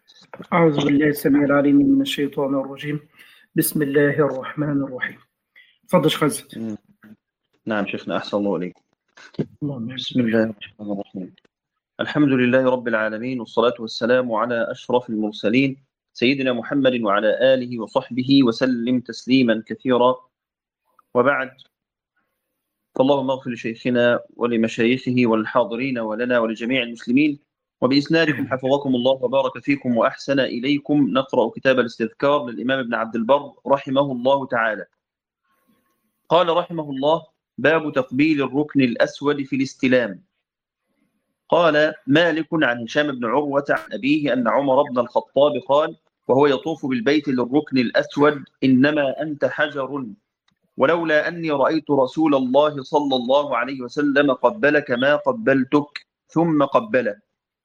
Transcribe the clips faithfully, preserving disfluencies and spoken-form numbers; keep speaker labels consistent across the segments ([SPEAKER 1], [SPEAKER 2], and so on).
[SPEAKER 1] أعوذ بالله السميع العليم من الشيطان الرجيم. بسم الله الرحمن الرحيم. تفضل شيخ عزت.
[SPEAKER 2] نعم شيخنا، أحسن الله إليك.
[SPEAKER 1] اللهم
[SPEAKER 2] بسم الله الرحمن الرحيم. الحمد لله رب العالمين، والصلاة والسلام على أشرف المرسلين سيدنا محمد وعلى آله وصحبه وسلم تسليما كثيرا، وبعد، فاللهم اغفر لشيخنا ولمشايخه والحاضرين ولنا ولجميع المسلمين، وبإسنادكم حفظكم الله وبارك فيكم وأحسن إليكم. نقرأ كتاب الاستذكار للإمام ابن عبد البر رحمه الله تعالى. قال رحمه الله: باب تقبيل الركن الأسود في الاستلام. قال مالك عن هشام بن عروة عن أبيه أن عمر بن الخطاب قال وهو يطوف بالبيت للركن الأسود: إنما أنت حجر، ولولا أني رأيت رسول الله صلى الله عليه وسلم قبلك ما قبلتك، ثم قبله.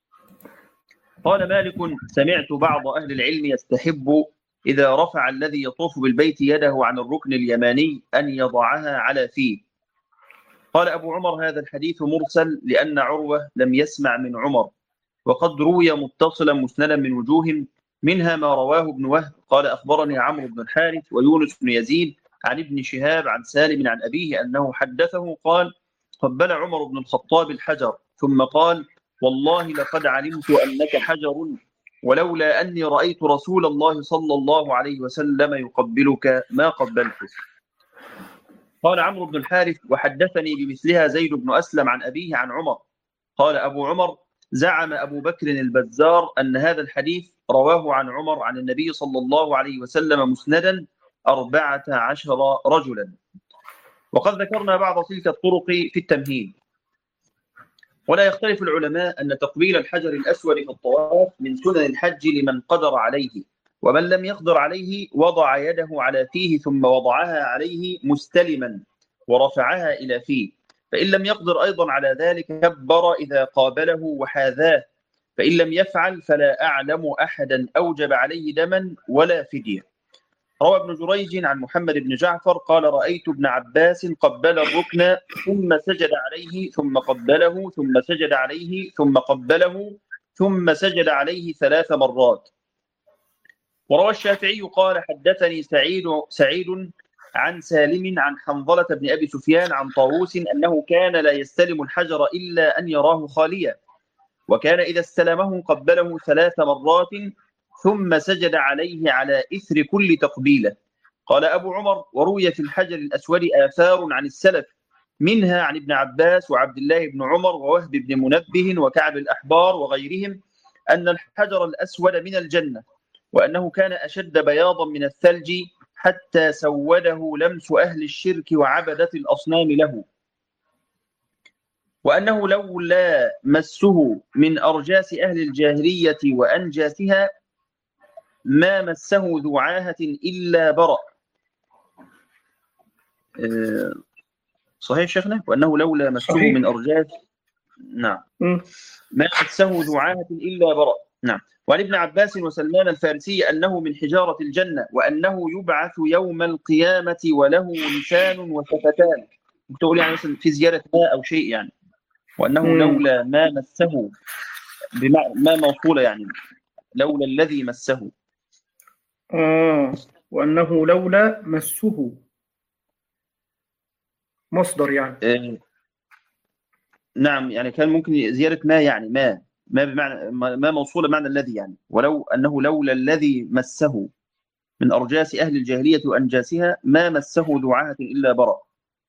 [SPEAKER 2] قال مالك: سمعت بعض أهل العلم يستحب إذا رفع الذي يطوف بالبيت يده عن الركن اليماني أن يضعها على فيه. قال أبو عمر: هذا الحديث مرسل لأن عروة لم يسمع من عمر، وقد روي متصلا مسندا من وجوه، منها ما رواه ابن وهب قال أخبرني عمرو بن الحارث ويونس بن يزيد عن ابن شهاب عن سالم عن أبيه أنه حدثه قال: قبل عمر بن الخطاب الحجر ثم قال: والله لقد علمت أنك حجر، ولولا أني رأيت رسول الله صلى الله عليه وسلم يقبلك ما قبلتك. قال عمرو بن الحارث: وحدثني بمثلها زيد بن أسلم عن أبيه عن عمر. قال أبو عمر: زعم أبو بكر البزار أن هذا الحديث رواه عن عمر عن النبي صلى الله عليه وسلم مسندا أربعة عشر رجلا. وقد ذكرنا بعض تلك الطرق في التمهيد. ولا يختلف العلماء أن تقبيل الحجر الأسود في الطواف من سنن الحج لمن قدر عليه، ومن لم يقدر عليه وضع يده على فيه ثم وضعها عليه مستلما ورفعها إلى فيه، فإن لم يقدر أيضا على ذلك كبر إذا قابله وحاذاه، فإن لم يفعل فلا أعلم أحدا أوجب عليه دما ولا فدية. روى ابن جريج عن محمد بن جعفر قال: رأيت ابن عباس قبل الركن ثم سجد عليه ثم قبله ثم سجد عليه ثم قبله ثم سجد عليه ثلاث مرات. وروى الشافعي قال: حدثني سعيد سعيد عن سالم عن حنظلة بن أبي سفيان عن طاووس أنه كان لا يستلم الحجر إلا أن يراه خاليا، وكان إذا استلمه قبله ثلاث مرات ثم سجد عليه على إثر كل تقبيلة. قال أبو عمر: وروي في الحجر الأسود آثار عن السلف، منها عن ابن عباس وعبد الله بن عمر ووهب بن منبه وكعب الأحبار وغيرهم أن الحجر الأسود من الجنة، وأنه كان أشد بياضا من الثلج حتى سوده لمس أهل الشرك وعبدة الأصنام له، وأنه لولا مسه من أرجاس أهل الجاهلية وأنجاسها ما مسه ذو عاهة إلا برأ. أه صحيح شيخنا؟ وأنه لولا مسه صحيح. من أرجاس نعم ما مسه ذو عاهة إلا برأ. نعم. وعن ابن عباس وسلمان الفارسي أنه من حجارة الجنة، وأنه يبعث يوم القيامة وله لسان وشفتان. تقول يعني مثلا في زيادة ما أو شيء يعني، وأنه مم. لولا ما مسه بمعنى ما موصولة يعني لولا الذي مسه.
[SPEAKER 1] آه وأنه لولا مسه مصدر يعني.
[SPEAKER 2] آه. نعم، يعني كان ممكن زيادة ما يعني ما ما بمعنى ما موصولة بمعنى الذي يعني، ولو أنه لولا الذي مسه من أرجاس أهل الجاهلية وأنجاسها ما مسه ذو عاهة إلا برأ.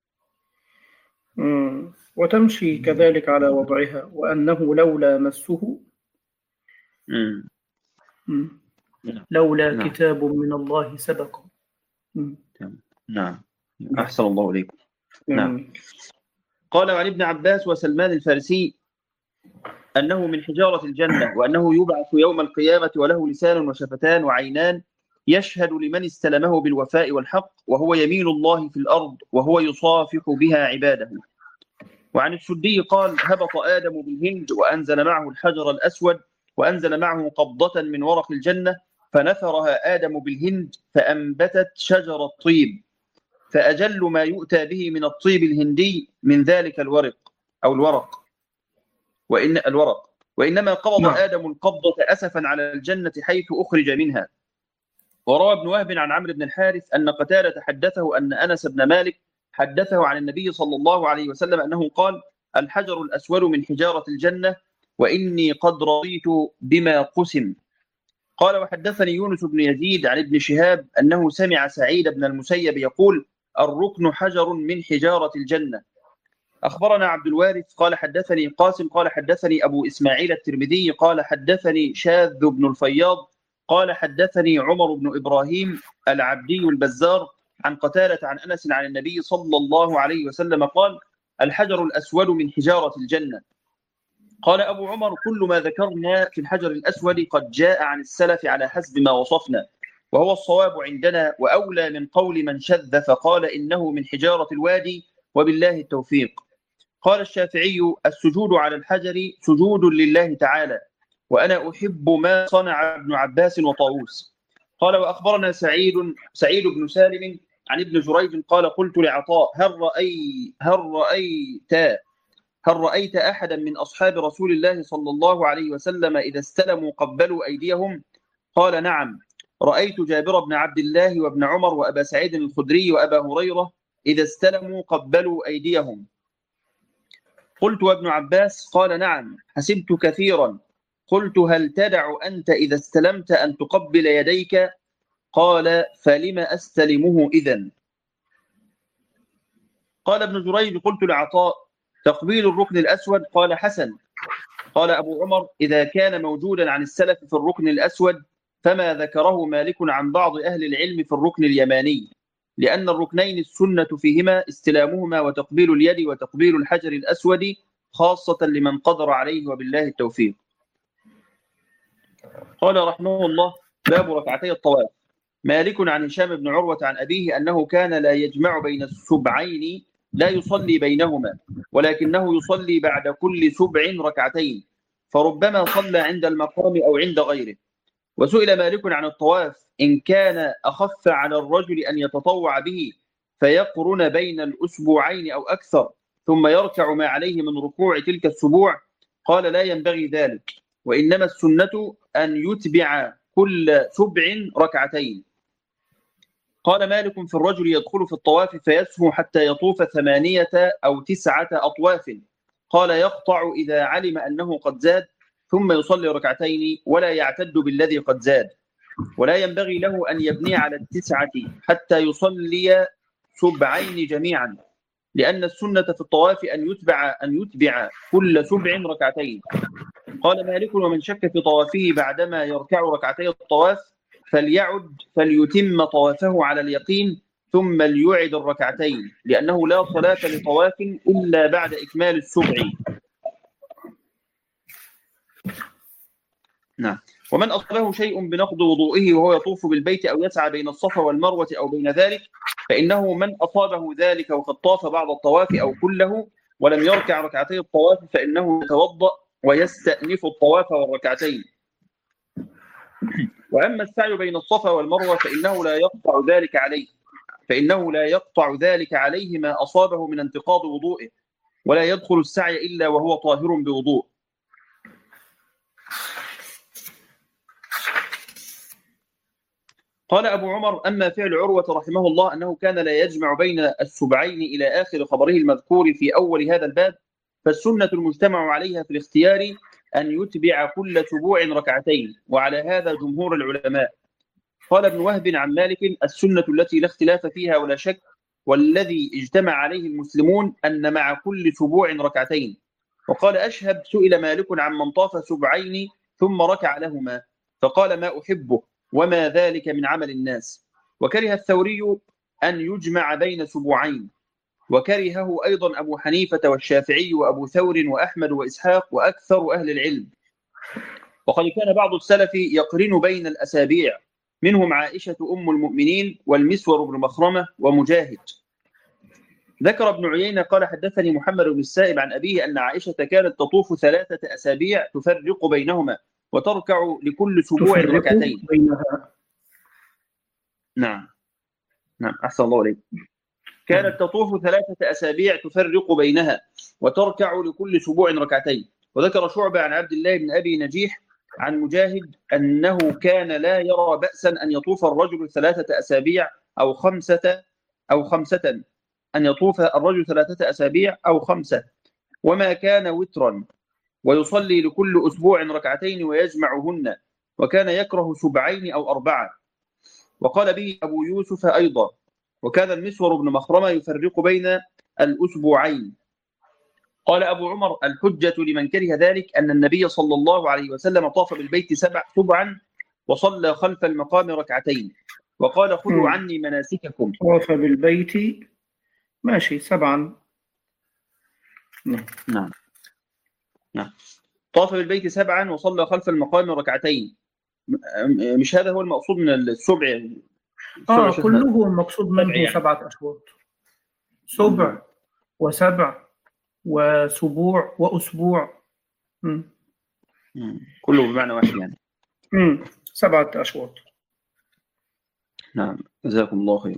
[SPEAKER 1] مم. وتمشي كذلك على وضعها وأنه لولا مسه
[SPEAKER 2] مم.
[SPEAKER 1] مم. لولا
[SPEAKER 2] نعم.
[SPEAKER 1] كتاب من الله سبق.
[SPEAKER 2] مم. نعم. أحسن الله إليكم. نعم.
[SPEAKER 1] مم.
[SPEAKER 2] قال عن ابن عباس وسلمان الفارسي أنه من حجارة الجنة، وأنه يبعث يوم القيامة وله لسان وشفتان وعينان، يشهد لمن استلمه بالوفاء والحق، وهو يمين الله في الأرض وهو يصافح بها عباده. وعن السدي قال: هبط آدم بالهند وأنزل معه الحجر الأسود، وأنزل معه قبضة من ورق الجنة، فنثرها آدم بالهند فأنبتت شجر الطيب، فأجل ما يؤتى به من الطيب الهندي من ذلك الورق أو الورق وإن الورق وإنما قبض
[SPEAKER 1] نعم.
[SPEAKER 2] آدم القبضة أسفا على الجنة حيث أخرج منها. وروى ابن وهب عن عمرو بن الحارث أن قتادة حدثه أن أنس بن مالك حدثه عن النبي صلى الله عليه وسلم أنه قال: الحجر الأسود من حجارة الجنة وإني قد رضيت بما قسم. قال: وحدثني يونس بن يزيد عن ابن شهاب أنه سمع سعيد بن المسيب يقول: الركن حجر من حجارة الجنة. أخبرنا عبد الوارث قال حدثني قاسم قال حدثني أبو إسماعيل الترمذي قال حدثني شاذ بن الفياض قال حدثني عمر بن إبراهيم العبدي البزار عن قتادة عن أنس عن النبي صلى الله عليه وسلم قال: الحجر الأسود من حجارة الجنة. قال أبو عمر: كل ما ذكرنا في الحجر الأسود قد جاء عن السلف على حسب ما وصفنا، وهو الصواب عندنا وأولى من قول من شذ فقال إنه من حجارة الوادي، وبالله التوفيق. قال الشافعي: السجود على الحجر سجود لله تعالى، وأنا أحب ما صنع ابن عباس وطاووس. قال: وأخبرنا سعيد سعيد بن سالم عن ابن جريج قال: قلت لعطاء: هل رأي هل رأيت هل رأيت أحدا من أصحاب رسول الله صلى الله عليه وسلم إذا استلموا قبلوا أيديهم؟ قال: نعم، رأيت جابر بن عبد الله وابن عمر وأبا سعيد الخدري وأبا هريرة إذا استلموا قبلوا أيديهم. قلت: وابن عباس؟ قال: نعم، حسبت كثيرا. قلت: هل تدع أنت إذا استلمت أن تقبل يديك؟ قال: فلم أستلمه إذن؟ قال ابن جريج: قلت لعطاء: تقبيل الركن الأسود؟ قال: حسن. قال أبو عمر: إذا كان موجودا عن السلف في الركن الأسود فما ذكره مالك عن بعض أهل العلم في الركن اليماني، لأن الركنين السنة فيهما استلامهما وتقبيل اليد وتقبيل الحجر الأسود خاصة لمن قدر عليه، وبالله التوفيق. قال رحمه الله: باب ركعتي الطواف. مالك عن هشام بن عروة عن أبيه أنه كان لا يجمع بين السبعين، لا يصلي بينهما، ولكنه يصلي بعد كل سبع ركعتين، فربما صلى عند المقام أو عند غيره. وسئل مالك عن الطواف إن كان أخف على الرجل أن يتطوع به فيقرن بين الأسبوعين أو أكثر ثم يركع ما عليه من ركوع تلك السبوع، قال: لا ينبغي ذلك، وإنما السنة أن يتبع كل سبع ركعتين. قال مالك: في الرجل يدخل في الطواف فيسهو حتى يطوف ثمانية أو تسعة أطواف، قال: يقطع إذا علم أنه قد زاد ثم يصلي ركعتين ولا يعتد بالذي قد زاد، ولا ينبغي له أن يبني على التسعة حتى يصلي سبعين جميعا، لأن السنة في الطواف أن يتبع أن يتبع كل سبع ركعتين. قال مالك: ومن شك في طوافه بعدما يركع ركعتي الطواف فليعد فليتم طوافه على اليقين ثم ليعد الركعتين، لأنه لا صلاة لطواف إلا بعد إكمال السبع. نعم. ومن أصابه شيء بنقض وضوئه وهو يطوف بالبيت أو يسعى بين الصفا والمروة أو بين ذلك، فإنه من أصابه ذلك وقد طاف بعض الطواف أو كله ولم يركع ركعتي الطواف فإنه يتوضأ ويستأنف الطواف والركعتين. وأما السعي بين الصفا والمروة فإنه لا يقطع ذلك عليه فإنه لا يقطع ذلك عليه ما أصابه من انتقاض وضوئه، ولا يدخل السعي إلا وهو طاهر بوضوء. قال أبو عمر: أما فعل عروة رحمه الله أنه كان لا يجمع بين السبعين إلى آخر خبره المذكور في أول هذا الباب، فالسنة المجتمع عليها في الاختيار أن يتبع كل سبوع ركعتين، وعلى هذا جمهور العلماء. قال ابن وهب عن مالك: السنة التي لا اختلاف فيها ولا شك والذي اجتمع عليه المسلمون أن مع كل سبوع ركعتين. وقال أشهب: سئل مالك عن من طاف سبعين ثم ركع لهما، فقال: ما أحبه وما ذلك من عمل الناس. وكره الثوري أن يجمع بين سبوعين، وكرهه أيضا أبو حنيفة والشافعي وأبو ثور وأحمد وإسحاق وأكثر أهل العلم. وقد كان بعض السلف يقرن بين الأسابيع، منهم عائشة أم المؤمنين والمسور بن مخرمة ومجاهد. ذكر ابن عيينة قال: حدثني محمد بن السائب عن أبيه أن عائشة كانت تطوف ثلاثة أسابيع تفرق بينهما وتركع لكل سبوع ركعتين. نعم نعم أحسن الله عليك. كانت تطوف ثلاثة أسابيع تفرق بينها وتركع لكل سبوع ركعتين. وذكر شعبة عن عبد الله بن أبي نجيح عن مجاهد أنه كان لا يرى بأسا أن يطوف الرجل ثلاثة أسابيع أو خمسة أو خمسة أن يطوف الرجل ثلاثة أسابيع أو خمسة وما كان وترا، ويصلي لكل أسبوع ركعتين ويجمعهن، وكان يكره سبعين أو أربعة. وقال به أبو يوسف أيضا. وكان المسور بن مخرمة يفرق بين الأسبوعين. قال أبو عمر: الحجة لمن كره ذلك أن النبي صلى الله عليه وسلم طاف بالبيت سبع سبعا وصلى خلف المقام ركعتين، وقال: خذوا عني مناسككم.
[SPEAKER 1] طاف بالبيت ماشي سبعا.
[SPEAKER 2] نعم نعم طاف بالبيت سبعا وصلى خلف المقام ركعتين. مش هذا هو المقصود من السبع؟
[SPEAKER 1] آه كله المقصود منه يعني. سبعة أشواط، سبع م. وسبع وسبوع وأسبوع، م.
[SPEAKER 2] م. كله بمعنى واحد يعني.
[SPEAKER 1] م. سبعة أشواط.
[SPEAKER 2] نعم، جزاكم الله خير.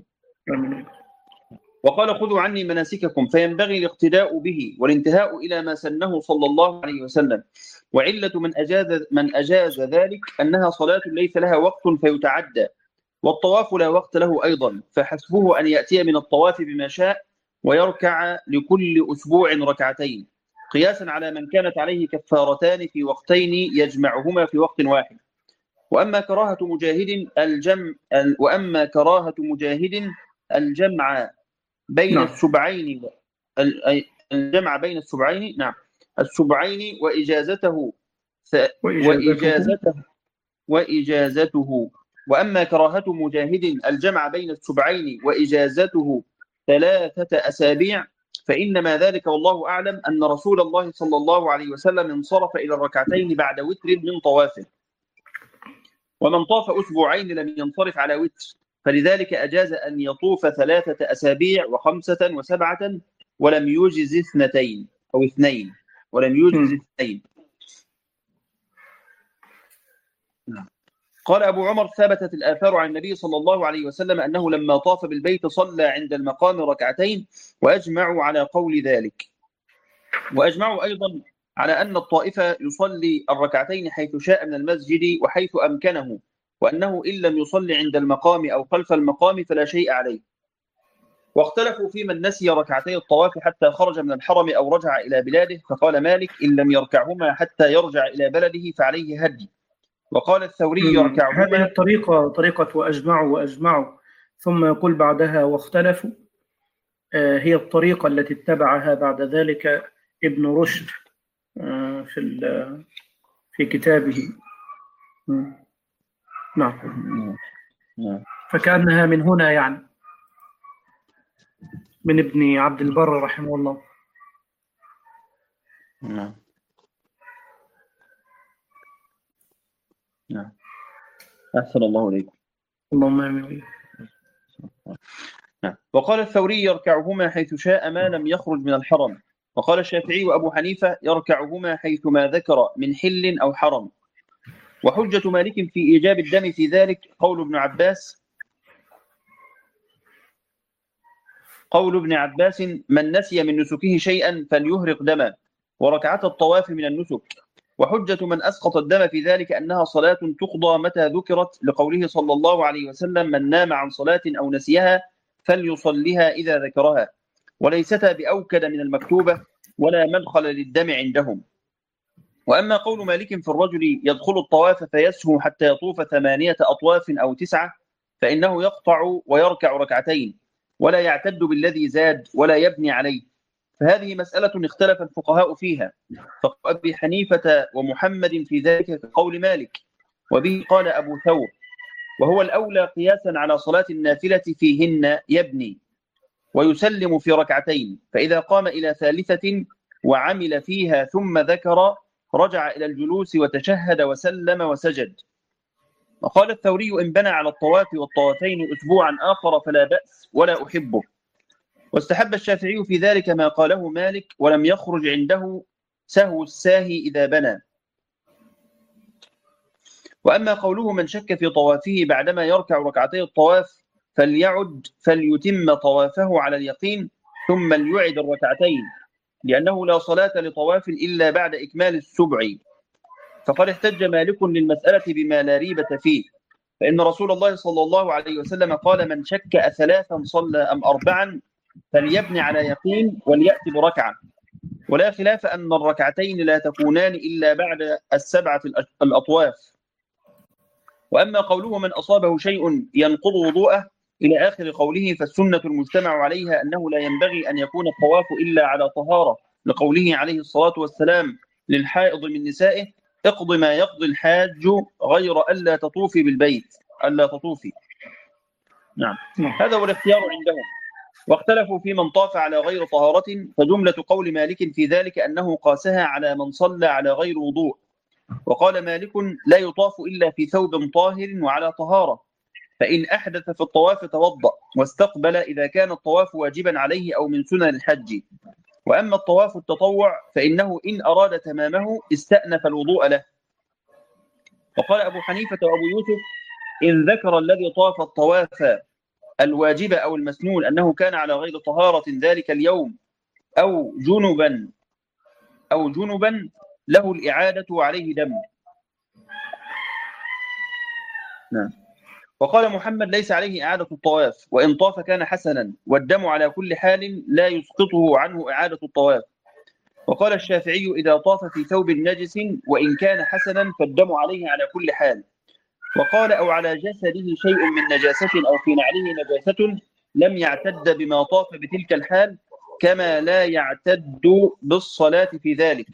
[SPEAKER 2] وقال: خذوا عني مناسككم، فينبغي الاقتداء به والانتهاء إلى ما سنه صلى الله عليه وسلم. وعلة من أجاز من أجاز ذلك أنها صلاة ليس لها وقت فيتعدى، والطواف لا وقت له أيضا، فحسبه أن يأتي من الطواف بما شاء ويركع لكل أسبوع ركعتين، قياسا على من كانت عليه كفارتان في وقتين يجمعهما في وقت واحد. وأما كراهة مجاهد الجمع وأما كراهة مجاهد الجمع بين نعم. السبعين الجمع بين السبعين نعم السبعين وإجازته وإجازته وإجازته وأما كراهة مجاهد الجمع بين السبعين وإجازته ثلاثة أسابيع فإنما ذلك والله أعلم أن رسول الله صلى الله عليه وسلم انصرف إلى الركعتين بعد وتر من طوافه، ومن طاف أسبوعين لم ينصرف على وتر، فلذلك أجاز أن يطوف ثلاثة أسابيع وخمسة وسبعة ولم يوجز اثنتين أو اثنين ولم يوجز اثنين. قال أبو عمر: ثبتت الآثار عن النبي صلى الله عليه وسلم أنه لما طاف بالبيت صلى عند المقام ركعتين، وأجمعوا على قول ذلك. وأجمعوا أيضا على أن الطائف يصلي الركعتين حيث شاء من المسجد وحيث أمكنه، وأنه إن لم يصلي عند المقام أو خلف المقام فلا شيء عليه. واختلفوا في من نسي ركعتي الطواف حتى خرج من الحرم أو رجع إلى بلاده، فقال مالك: إن لم يركعهما حتى يرجع إلى بلده فعليه هدي. وقال الثوري: يركعهما.
[SPEAKER 1] هذه الطريقة طريقة وأجمعوا وأجمعوا ثم يقول بعدها واختلفوا، هي الطريقة التي اتبعها بعد ذلك ابن رشد في في كتابه. نعم، فكأنها من هنا يعني من ابن عبد البر رحمه الله.
[SPEAKER 2] نعم نعم أحسن الله إليكم.
[SPEAKER 1] اللهم آمين.
[SPEAKER 2] نعم. وقال الثوري: يركعهما حيث شاء ما لم يخرج من الحرم. وقال الشافعي وأبو حنيفة: يركعهما حيث ما ذكر من حل أو حرم. وحجة مالك في إيجاب الدم في ذلك قول ابن عباس قول ابن عباس: من نسي من نسكه شيئا فليهرق دما، وركعة الطواف من النسك. وحجة من أسقط الدم في ذلك أنها صلاة تقضى متى ذكرت، لقوله صلى الله عليه وسلم: من نام عن صلاة أو نسيها فليصليها إذا ذكرها، وليستا بأوكد من المكتوبة ولا مدخل للدم عندهم. وأما قول مالك في الرجل يدخل الطواف فيسهو حتى يطوف ثمانية أطواف أو تسعة، فإنه يقطع ويركع ركعتين ولا يعتد بالذي زاد ولا يبني عليه، فهذه مسألة اختلف الفقهاء فيها، فقال أبي حنيفة ومحمد في ذلك كقول مالك، وبه قال أبو ثور، وهو الأولى قياسا على صلاة النافلة فيهن يبني ويسلم في ركعتين، فإذا قام إلى ثالثة وعمل فيها ثم ذكر رجع إلى الجلوس وتشهد وسلم وسجد. وقال الثوري: إن بنى على الطواف والطوافين أسبوعا آخر فلا بأس ولا أحبه. واستحب الشافعي في ذلك ما قاله مالك، ولم يخرج عنده سهو الساهي إذا بنى. وأما قوله: من شك في طوافه بعدما يركع ركعتي الطواف فليعد فليتم طوافه على اليقين ثم ليعد الركعتين، لأنه لا صلاة لطواف إلا بعد إكمال السبع. فقد احتج مالك للمسألة بما لا ريبة فيه، فإن رسول الله صلى الله عليه وسلم قال: من شك أثلاثا صلى أم أربعا فليبني على يقين وليأتي بركعة. ولا خلاف أن الركعتين لا تكونان إلا بعد السبعة الأطواف. وأما قوله من أصابه شيء ينقض وضوءه إلى آخر قوله، فالسنة المجتمع عليها أنه لا ينبغي أن يكون الطواف إلا على طهارة، لقوله عليه الصلاة والسلام للحائض من نسائه: اقض ما يقضي الحاج غير ألا تطوفي بالبيت، ألا تطوفي. نعم، هذا هو الاختيار عندهم. واختلفوا في من طاف على غير طهارة، فجملة قول مالك في ذلك أنه قاسها على من صلى على غير وضوء. وقال مالك: لا يطاف إلا في ثوب طاهر وعلى طهارة، فإن أحدث في الطواف توضأ واستقبل إذا كان الطواف واجبا عليه أو من سنن الحج. وأما الطواف التطوع فإنه إن أراد تمامه استأنف الوضوء له. وقال أبو حنيفة وأبو يوسف: إن ذكر الذي طاف الطواف الواجب أو المسنون أنه كان على غير طهارة ذلك اليوم أو جنبا أو جنبا له الإعادة وعليه دم. نعم. وقال محمد: ليس عليه إعادة الطواف، وإن طاف كان حسنا، والدم على كل حال لا يسقطه عنه إعادة الطواف. وقال الشافعي: إذا طاف في ثوب نجس وإن كان حسنا فالدم عليه على كل حال. وقال: أو على جسده شيء من نجاسة أو في نعله نجاسة لم يعتد بما طاف بتلك الحال، كما لا يعتد بالصلاة في ذلك.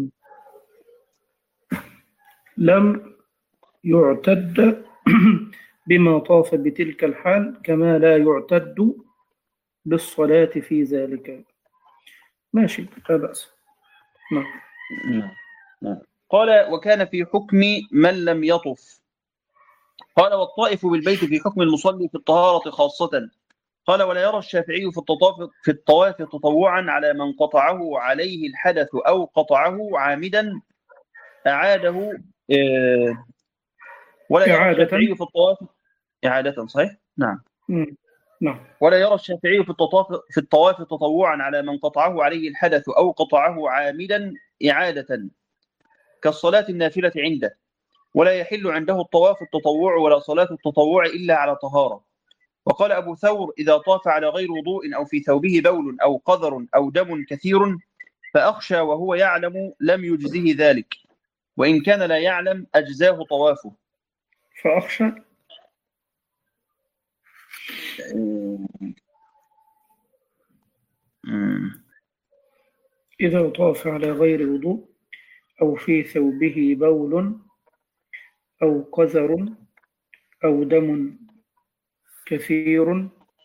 [SPEAKER 1] لم يعتد بما طاف بتلك الحال كما لا يعتد بالصلاة في ذلك. ماشي، لا بأس. نعم.
[SPEAKER 2] نعم. قال: وكان في حكم من لم يطف. قال: والطائف بالبيت في حكم المصلي في الطهارة خاصة. قال: ولا يرى الشافعي في الطواف في الطواف تطوعا على من قطعه عليه الحدث أو قطعه عامدا أعاده. آه ولا يرى الشافعي في الطواف إعادة. صحيح؟ نعم.
[SPEAKER 1] نعم.
[SPEAKER 2] ولا يرى الشافعي في الطواف في الطواف تطوعا على من قطعه عليه الحدث أو قطعه عامدا إعادة كالصلاة النافلة عنده. ولا يحل عنده الطواف التطوع ولا صلاة التطوع إلا على طهارة. وقال أبو ثور: إذا طاف على غير وضوء أو في ثوبه بول أو قذر أو دم كثير فأخشى وهو يعلم لم يجزه ذلك، وإن كان لا يعلم أجزاه طوافه.
[SPEAKER 1] فأخشى إذا طاف على غير وضوء أو في ثوبه بول أو قذر أو دم كثير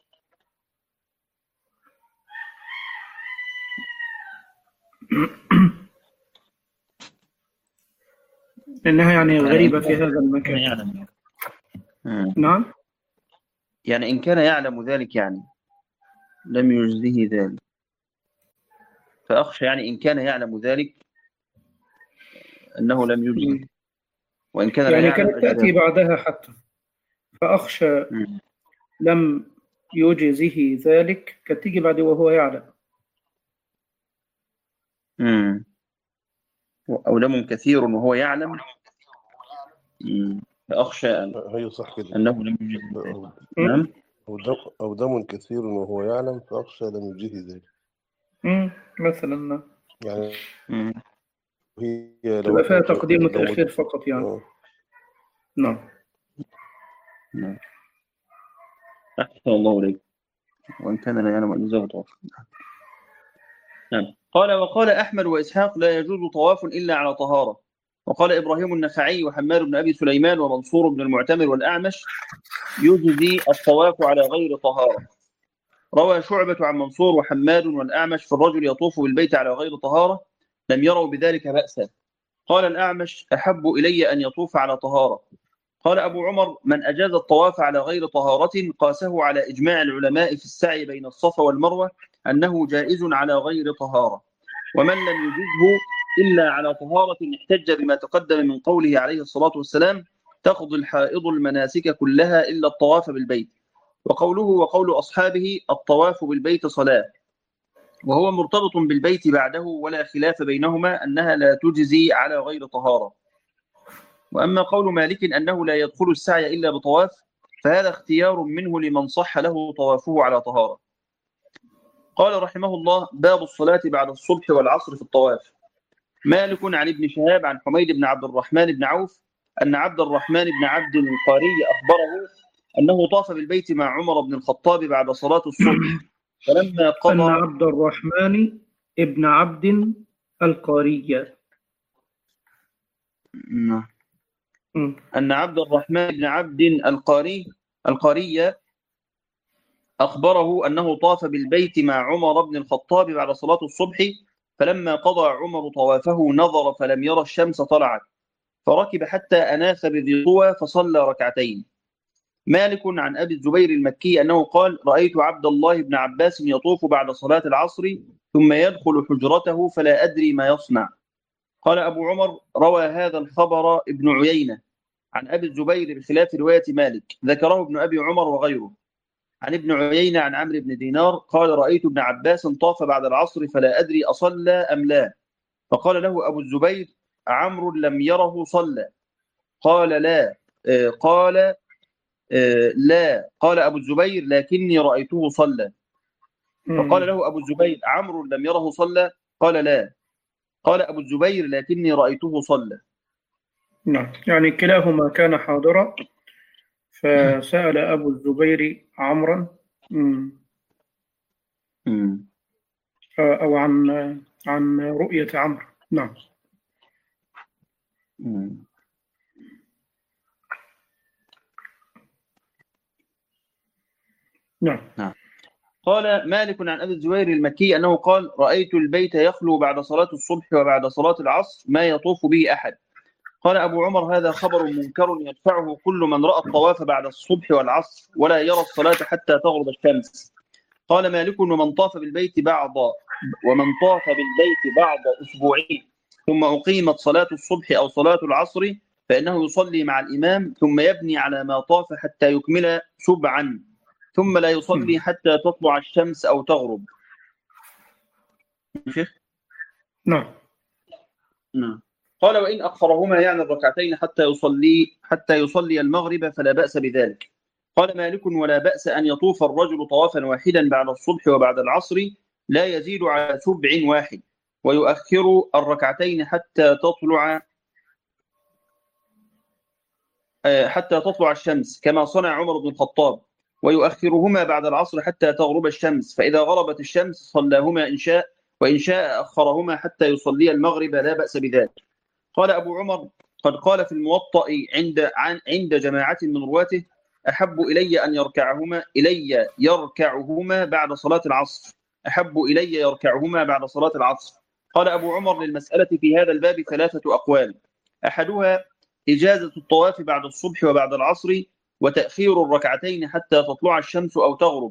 [SPEAKER 1] إنها يعني غريبة في هذا المكان.
[SPEAKER 2] يعلم.
[SPEAKER 1] نعم.
[SPEAKER 2] يعني إن كان يعلم ذلك يعني لم يجزه ذلك، فأخشى يعني إن كان يعلم ذلك أنه لم يجزه، وإن كان
[SPEAKER 1] يعني
[SPEAKER 2] لا يعلم
[SPEAKER 1] كانت تأتي بعدها حتى فأخشى م. لم يجزه ذلك كتيجي بعد وهو يعلم.
[SPEAKER 2] امم أو دم كثير وهو يعلم. امم فأخشى
[SPEAKER 3] هي صح كده
[SPEAKER 2] أنه لم يجزه.
[SPEAKER 3] نعم. أو دم أو دم كثير وهو يعلم فأخشى لم يجزه ذلك.
[SPEAKER 1] امم مثلا
[SPEAKER 3] يعني
[SPEAKER 2] امم
[SPEAKER 3] هي
[SPEAKER 1] تبقى فيها تقديم وتأخير فقط يعني. أوه. نعم.
[SPEAKER 2] نعم. أحسن الله إليك. وإن كان لا يعلم أجزاه طواف. نعم. قال: وقال أحمد وإسحاق: لا يجوز طواف إلا على طهارة. وقال إبراهيم النخعي وحماد بن أبي سليمان ومنصور بن المعتمر والأعمش: يجزي الطواف على غير طهارة. روى شعبة عن منصور وحماد والأعمش: في الرجل يطوف بالبيت على غير طهارة لم يروا بذلك بأسا. قال الأعمش: أحب إلي أن يطوف على طهارة. قال أبو عمر: من أجاز الطواف على غير طهارة قاسه على إجماع العلماء في السعي بين الصفا والمروة أنه جائز على غير طهارة. ومن لم يجزه إلا على طهارة احتج بما تقدم من قوله عليه الصلاة والسلام: تقضي الحائض المناسك كلها إلا الطواف بالبيت. وقوله وقول أصحابه: الطواف بالبيت صلاة. وهو مرتبط بالبيت بعده ولا خلاف بينهما أنها لا تجزي على غير طهارة. وأما قول مالك أنه لا يدخل السعي إلا بطواف فهذا اختيار منه لمن صح له طوافه على طهارة. قال رحمه الله: باب الصلاة بعد الصبح والعصر في الطواف. مالك عن ابن شهاب عن حميد بن عبد الرحمن بن عوف أن عبد الرحمن بن عبد القاري أخبره أنه طاف بالبيت مع عمر بن الخطاب بعد صلاة الصبح فلما قضى
[SPEAKER 1] أن عبد الرحمن ابن عبد القاري
[SPEAKER 2] أن عبد الرحمن بن عبد القاري القاري أخبره أنه طاف بالبيت مع عمر بن الخطاب بعد صلاة الصبح فلما قضى عمر طوافه نظر فلم يرى الشمس طلعت فركب حتى أناخ بذي طوى فصلى ركعتين. مالك عن أبي الزبير المكي أنه قال: رأيت عبد الله بن عباس يطوف بعد صلاة العصر ثم يدخل حجرته فلا أدري ما يصنع. قال أبو عمر: روى هذا الخبر ابن عيينة عن أبي الزبير بخلاف رواية مالك، ذكره ابن أبي عمر وغيره. عن ابن عيينة عن عمرو بن دينار قال: رأيت ابن عباس طاف بعد العصر فلا أدري أصلى أم لا. فقال له أبو الزبير: عمرو لم يره صلى. قال: لا. آه قال آه لا. قال أبو الزبير: لكني رأيته صلى. فقال له أبو الزبير: عمرو لم يره صلى. قال: لا. قال أبو الزبير: لكني رأيته صلى.
[SPEAKER 1] نعم، يعني كلاهما كان حاضرا فسأل أبو الزبير عمرا أو عن عن رؤية عمرو. نعم. نعم.
[SPEAKER 2] نعم. قال مالك عن أبي الزبير المكي أنه قال: رأيت البيت يخلو بعد صلاة الصبح وبعد صلاة العصر ما يطوف به أحد. قال أبو عمر: هذا خبر منكر يدفعه كل من رأى الطواف بعد الصبح والعصر ولا يرى الصلاة حتى تغرب الشمس. قال مالك: ومن طاف بالبيت بعض ومن طاف بالبيت بعض أسبوعين ثم أقيمت صلاة الصبح أو صلاة العصر فإنه يصلي مع الإمام ثم يبني على ما طاف حتى يكمل سبعا ثم لا يصلي حتى تطلع الشمس أو تغرب. شيخ؟
[SPEAKER 1] نعم.
[SPEAKER 2] نعم. قال: وإن أخرهما يعني الركعتين حتى يصلي حتى يصلي المغرب فلا بأس بذلك. قال مالك: ولا بأس أن يطوف الرجل طوافا واحدا بعد الصبح وبعد العصر لا يزيد على سبع واحد ويؤخر الركعتين حتى تطلع حتى تطلع الشمس كما صنع عمر بن الخطاب، ويؤخرهما بعد العصر حتى تغرب الشمس، فإذا غربت الشمس صلاهما إن شاء، وإن شاء أخرهما حتى يصلي المغرب لا بأس بذلك. قال أبو عمر: قد قال في الموطأ عند عند جماعة من رواته: أحب إلي أن يركعهما إلي يركعهما بعد صلاة العصر أحب إلي يركعهما بعد صلاة العصر. قال أبو عمر: للمسألة في هذا الباب ثلاثة أقوال، أحدها إجازة الطواف بعد الصبح وبعد العصر وتأخير الركعتين حتى تطلع الشمس أو تغرب،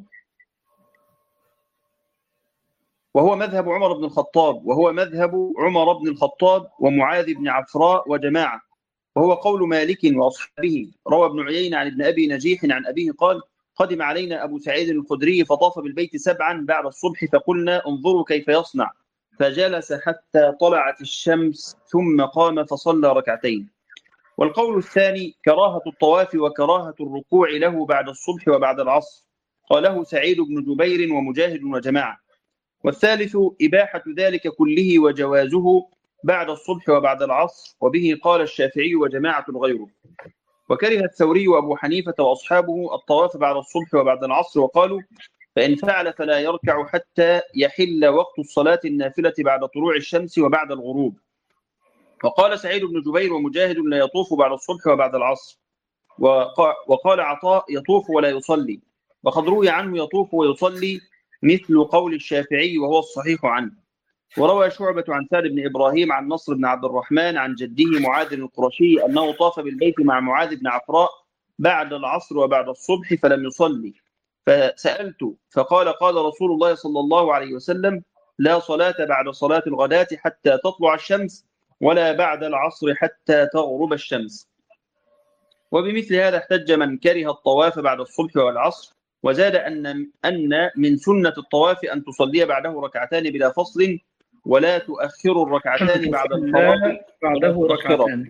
[SPEAKER 2] وهو مذهب عمر بن الخطاب وهو مذهب عمر بن الخطاب ومعاذ بن عفراء وجماعة، وهو قول مالك وأصحابه. روى ابن عيينة عن ابن أبي نجيح عن أبيه قال: قدم علينا أبو سعيد الخدري فطاف بالبيت سبعا بعد الصبح فقلنا: انظروا كيف يصنع، فجلس حتى طلعت الشمس ثم قام فصلى ركعتين. والقول الثاني كراهة الطواف وكراهة الركوع له بعد الصبح وبعد العصر، قاله سعيد بن جبير ومجاهد وجماعة. والثالث إباحة ذلك كله وجوازه بعد الصبح وبعد العصر، وبه قال الشافعي وجماعة غيره. وكره الثوري وأبو حنيفة وأصحابه الطواف بعد الصبح وبعد العصر، وقالوا: فإن فعل فلا يركع حتى يحل وقت الصلاة النافلة بعد طلوع الشمس وبعد الغروب. وقال سعيد بن جبير ومجاهد: لا يطوف بعد الصبح وبعد العصر. وقال عطاء: يطوف ولا يصلي. وقد روي عنه يطوف ويصلي مثل قول الشافعي وهو الصحيح عنه. وروى شعبة عن سعد بن إبراهيم عن نصر بن عبد الرحمن عن جده معاذ القرشي أنه طاف بالبيت مع معاذ بن عفراء بعد العصر وبعد الصبح فلم يصلي، فسألت فقال: قال رسول الله صلى الله عليه وسلم: لا صلاة بعد صلاة الغداة حتى تطلع الشمس ولا بعد العصر حتى تغرب الشمس. وبمثل هذا احتج من كره الطواف بعد الصبح والعصر وزاد أن أن من سنة الطواف أن تصلي بعده ركعتان بلا فصل ولا تؤخر الركعتان بعد الفراغ
[SPEAKER 1] بعده ركعتان.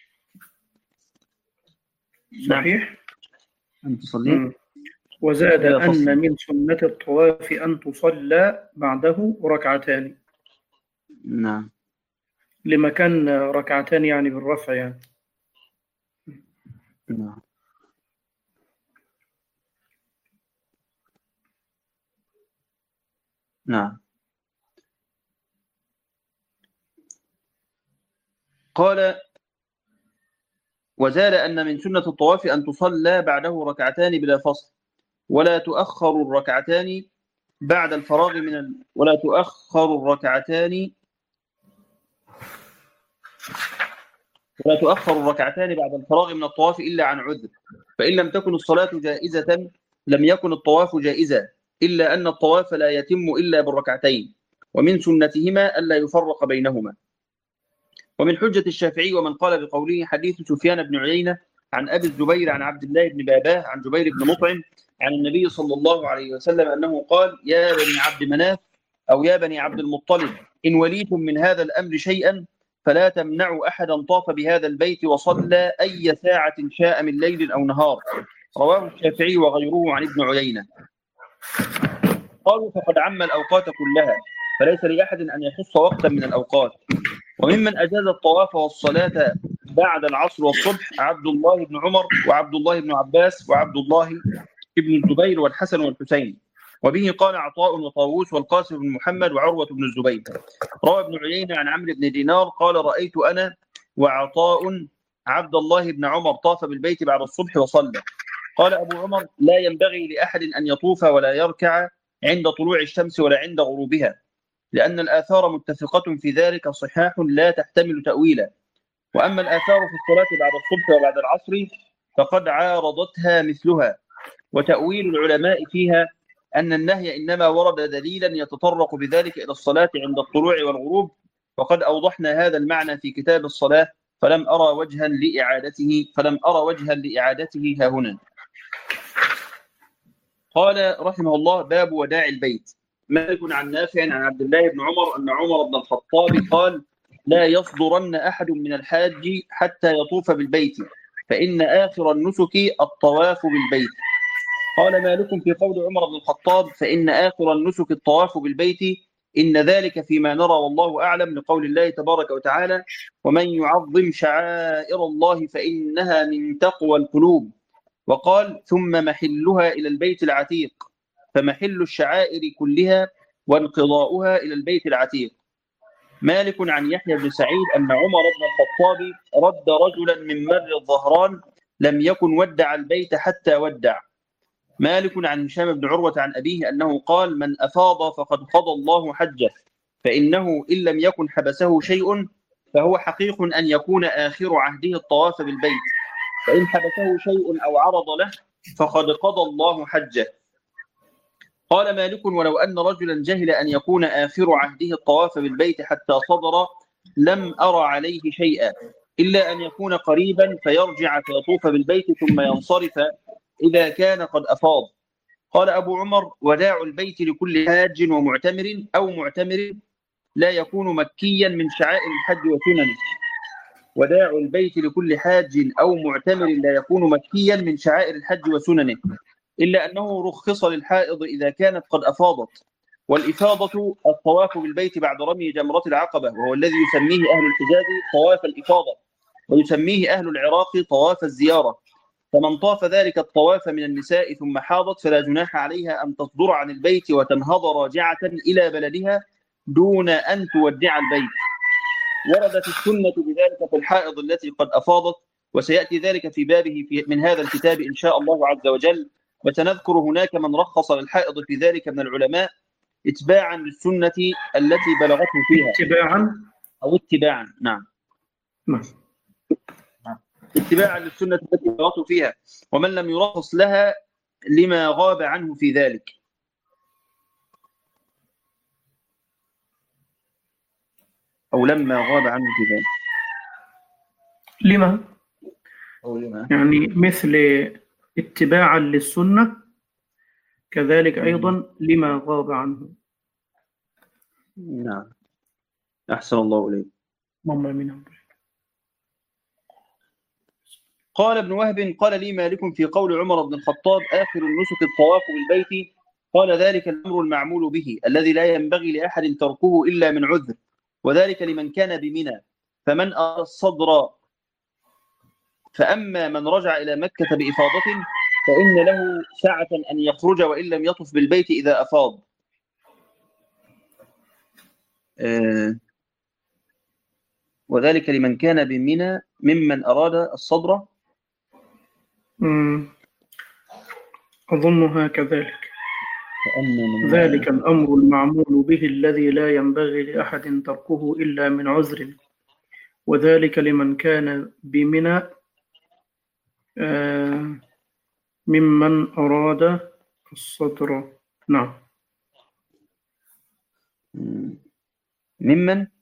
[SPEAKER 1] صحيح.
[SPEAKER 2] أن تصلي.
[SPEAKER 1] وزاد أن من سنة الطواف أن تصلى بعده ركعتان.
[SPEAKER 2] نعم.
[SPEAKER 1] لما كان ركعتان يعني بالرفع يعني.
[SPEAKER 2] نعم. نعم. قال وزاد أن من سنة الطواف أن تصلى بعده ركعتان بلا فصل ولا تؤخر الركعتان بعد الفراغ من ال... ولا تؤخر الركعتان ولا تؤخر الركعتان بعد الفراغ من الطواف إلا عن عذر، فإن لم تكن الصلاة جائزة لم يكن الطواف جائزا، إلا أن الطواف لا يتم إلا بالركعتين، ومن سنتهما ألا يفرق بينهما. ومن حجة الشافعي ومن قال بقوله حديث سفيان بن عيينة عن أبي الزبير عن عبد الله بن باباه عن جبير بن مطعم عن النبي صلى الله عليه وسلم أنه قال: يا بني عبد مناف أو يا بني عبد المطلب إن وليتم من هذا الأمر شيئا فلا تمنعوا أحدا طاف بهذا البيت وصلى أي ساعة شاء من ليل أو نهار. رواه الشافعي وغيره عن ابن عيينة. قالوا فقد عم الأوقات كلها، فليس لأحد أن يخص وقتا من الأوقات. وممن أجاز الطواف والصلاة بعد العصر والصبح عبد الله بن عمر وعبد الله بن عباس وعبد الله بن الزبير والحسن والحسين، وبه قال عطاء وطاووس والقاسم بن محمد وعروة بن الزبير. روى ابن عيينة عن عمرو بن دينار قال: رأيت أنا وعطاء عبد الله بن عمر طاف بالبيت بعد الصبح وصلى. قال أبو عمر: لا ينبغي لأحد أن يطوف ولا يركع عند طلوع الشمس ولا عند غروبها، لأن الآثار متفقة في ذلك صحاح لا تحتمل تأويلا. وأما الآثار في الصلاة بعد الصبح وبعد العصر فقد عارضتها مثلها، وتأويل العلماء فيها أن النهي إنما ورد دليلا يتطرق بذلك إلى الصلاة عند الطلوع والغروب، وقد أوضحنا هذا المعنى في كتاب الصلاة، فلم أرى وجها لإعادته فلم أرى وجها لإعادته ها هنا. قال رحمه الله: باب وداع البيت. مالك عن نافع عن عبد الله بن عمر أن عمر بن الخطاب قال: لا يصدرن أحد من الحاج حتى يطوف بالبيت، فإن آخر النسك الطواف بالبيت. قال مالك في قول عمر بن الخطاب: فإن آخر النسك الطواف بالبيت، إن ذلك فيما نرى والله أعلم، لقول الله تبارك وتعالى: ومن يعظم شعائر الله فإنها من تقوى القلوب. وقال: ثم محلها إلى البيت العتيق، فمحل الشعائر كلها وانقضاؤها إلى البيت العتيق. مالك عن يحيى بن سعيد أن عمر بن الخطاب رد رجلا من مر الظهران لم يكن ودع البيت حتى ودع. مالك عن هشام بن عروة عن أبيه أنه قال: من أفاض فقد قضى الله حجه، فإنه إن لم يكن حبسه شيء فهو حقيق أن يكون آخر عهده الطواف بالبيت، فإن حبسه شيء أو عرض له فقد قضى الله حجه. قال مالك: ولو أن رجلا جهل أن يكون آخر عهده الطواف بالبيت حتى صدر لم أرى عليه شيئا، إلا أن يكون قريبا فيرجع فيطوف بالبيت ثم ينصرف إذا كان قد أفاض. قال أبو عمر: وداع البيت لكل حاج ومعتمر أو معتمر لا يكون مكيا من شعائر الحج وسننه. وداع البيت لكل حاج أو معتمر لا يكون مكيا من شعائر الحج وسننه، إلا أنه رخص للحائض إذا كانت قد أفاضت. والإفاضة الطواف بالبيت بعد رمي جمرة العقبة، وهو الذي يسميه أهل الحجاز طواف الإفاضة، ويسميه أهل العراق طواف الزيارة. فمن طاف ذلك الطواف من النساء ثم حاضت فلا جناح عليها أن تصدر عن البيت وتنهض راجعة إلى بلدها دون أن تودع البيت. وردت السنة بذلك في الحائض التي قد أفاضت، وسيأتي ذلك في بابه في من هذا الكتاب إن شاء الله عز وجل. وسنذكر هناك من رخص للحائض في ذلك من العلماء اتباعا للسنة التي بلغته فيها.
[SPEAKER 1] اتباعا
[SPEAKER 2] أو اتباعا نعم
[SPEAKER 1] نعم
[SPEAKER 2] اتباعا للسنة التي بلغته فيها، ومن لم يرخص لها لما غاب عنه في ذلك. أو لما غاب عنه في ذلك.
[SPEAKER 1] لما؟
[SPEAKER 2] أو لما؟
[SPEAKER 1] يعني مثل اتباعا للسنة كذلك أيضا لما غاب عنه.
[SPEAKER 2] نعم، أحسن الله إليك.
[SPEAKER 1] من
[SPEAKER 2] قال ابن وهب قال لي مالك في قول عمر بن الخطاب آخر النسك الطواف بالبيت، قال ذلك الأمر المعمول به الذي لا ينبغي لأحد تركه إلا من عذر، وذلك لمن كان بمنى، فمن أراد الصدر فأما من رجع إلى مكة بإفاضة فإن له سعة أن يخرج وإن لم يطف بالبيت إذا أفاض. آه وذلك لمن كان بمنى ممن أراد الصدر.
[SPEAKER 1] أظنها كذلك. ذلك الأمر المعمول به الذي لا ينبغي لأحد تركه إلا من عذر، وذلك لمن كان بمنى آه ممن أراد الصدر. نعم.
[SPEAKER 2] ممن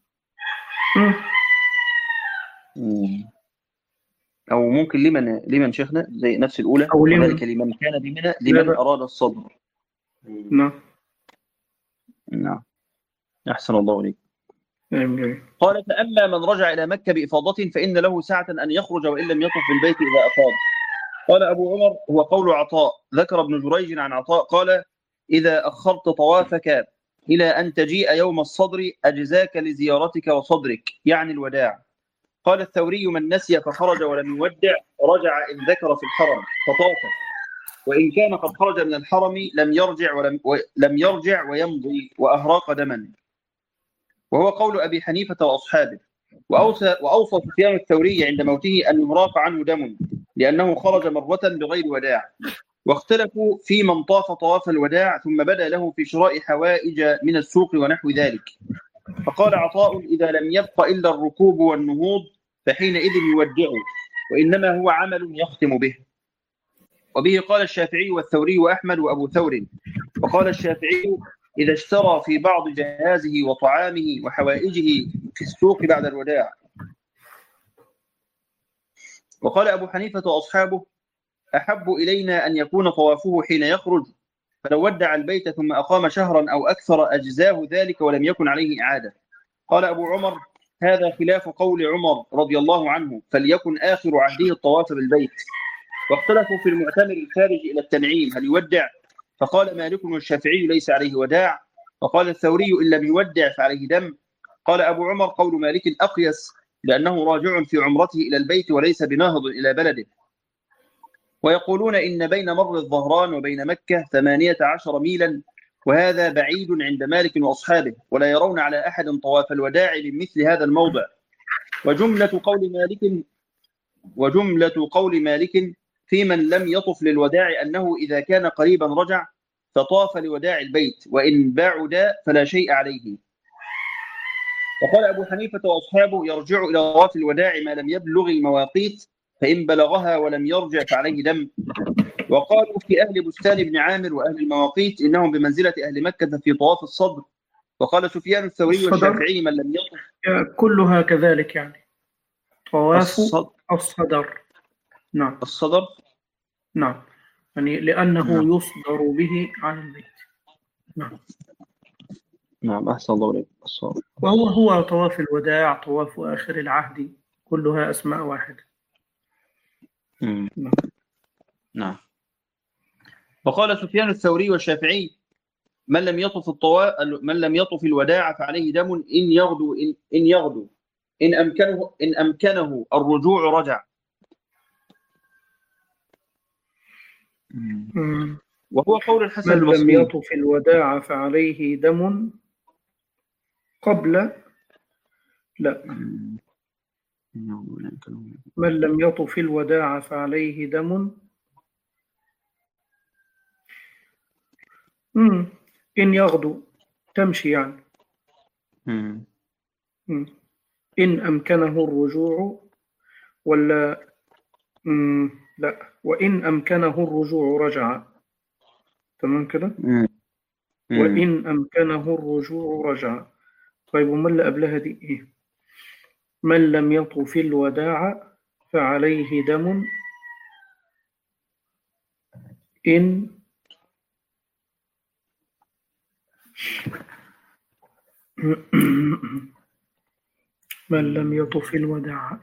[SPEAKER 2] أو ممكن لمن لمن شيخنا زي نفس الأولى،
[SPEAKER 1] أو لمن.
[SPEAKER 2] وذلك لمن كان بمنى لمن أراد الصدر.
[SPEAKER 1] نعم
[SPEAKER 2] نعم، أحسن الله إليك.
[SPEAKER 1] أمين.
[SPEAKER 2] قال فأما من رجع إلى مكة بإفاضة فإن له سعة أن يخرج وإن لم يطف بالبيت إذا أفاض. قال أبو عمر هو قول عطاء. ذكر ابن جريج عن عطاء قال إذا أخرت طوافك إلى أن تجيء يوم الصدر أجزاك لزيارتك وصدرك، يعني الوداع. قال الثوري من نسي فخرج ولم يودع رجع إن ذكر في الحرم فطاف، وإن كان قد خرج من الحرم لم يرجع ولم لم يرجع ويمضي وأهراق دما، وهو قول أبي حنيفة وأصحابه. وأوصى وأوصى سفيان الثوري عند موته أن يهراق عنه دم لأنه خرج مرة بغير وداع. واختلفوا في من طاف طواف الوداع ثم بدا له في شراء حوائج من السوق ونحو ذلك. فقال عطاء إذا لم يبق إلا الركوب والنهوض فحينئذ يودعه، وإنما هو عمل يختم به. وبه قال الشافعي والثوري وأحمد وأبو ثور. وقال الشافعي إذا اشترى في بعض جهازه وطعامه وحوائجه في السوق بعد الوداع. وقال أبو حنيفة وأصحابه أحب إلينا أن يكون طوافه حين يخرج، فلو ودع البيت ثم أقام شهرا أو أكثر أجزاه ذلك ولم يكن عليه إعادة. قال أبو عمر هذا خلاف قول عمر رضي الله عنه فليكن آخر عهده الطواف بالبيت. واختلفوا في المعتمر الخارج إلى التنعيم هل يودع، فقال مالك والشافعي ليس عليه وداع، وقال الثوري إن لم يودع فعليه دم. قال أبو عمر قول مالك أقيس لأنه راجع في عمرته إلى البيت وليس بناهض إلى بلده. ويقولون إن بين مر الظهران وبين مكة ثمانية عشر ميلا، وهذا بعيد عند مالك وأصحابه، ولا يرون على أحد طواف الوداع من مثل هذا الموضع. وجملة قول مالك وجملة قول مالك في من لم يطف للوداع أنه إذا كان قريبا رجع فطاف لوداع البيت، وإن بعد فلا شيء عليه. وقال أبو حنيفة وأصحابه يرجع إلى طواف الوداع ما لم يبلغ المواقيت، فإن بلغها ولم يرجع فعليه دم. وقالوا في أهل بستان بن عامر وأهل المواقيت إنهم بمنزلة أهل مكة في طواف الصدر. وقال سفيان الثوري والشافعي من لم يطف
[SPEAKER 1] كلها كذلك، يعني طواف الصدر, الصدر. نعم
[SPEAKER 2] الصدر
[SPEAKER 1] نعم، يعني لأنه نعم. يصدر به عن البيت. نعم
[SPEAKER 2] نعم، أحسن الله عليك. الصدر
[SPEAKER 1] وهو هو طواف الوداع، طواف آخر العهد، كلها أسماء واحدة.
[SPEAKER 2] نعم نعم. وقال سفيان الثوري والشافعي من لم يطف الطواف من لم يطف الوداع فعليه دم إن يغدو إن, إن يغدو إن أمكنه إن أمكنه الرجوع رجع.
[SPEAKER 1] مم.
[SPEAKER 2] وهو قول الحسن
[SPEAKER 1] من
[SPEAKER 2] البصري.
[SPEAKER 1] لم يطف الوداع فعليه دم قبل لا من لم يطف الوداع فعليه دم مم. إن يغدو تمشي يعني.
[SPEAKER 2] مم.
[SPEAKER 1] مم. إن أمكنه الرجوع ولا مم. لا وإن أمكنه الرجوع رجع. تمام كده. وإن أمكنه الرجوع رجع. طيب وما اللي قبلها دي إيه؟ من لم يطف الوداع فعليه دم إن من لم يطف الوداع.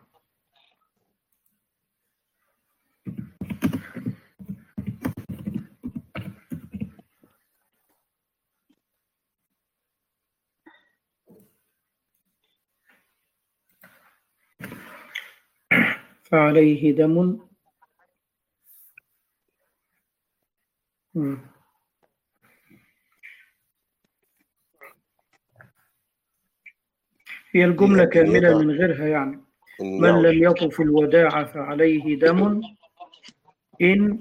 [SPEAKER 1] فعليه دم. مم. هي الجملة
[SPEAKER 3] إن
[SPEAKER 1] كاملة
[SPEAKER 3] يدع
[SPEAKER 1] من غيرها يعني.
[SPEAKER 3] إن
[SPEAKER 1] من
[SPEAKER 3] يعد
[SPEAKER 1] لم يطف الوداع فعليه دم إن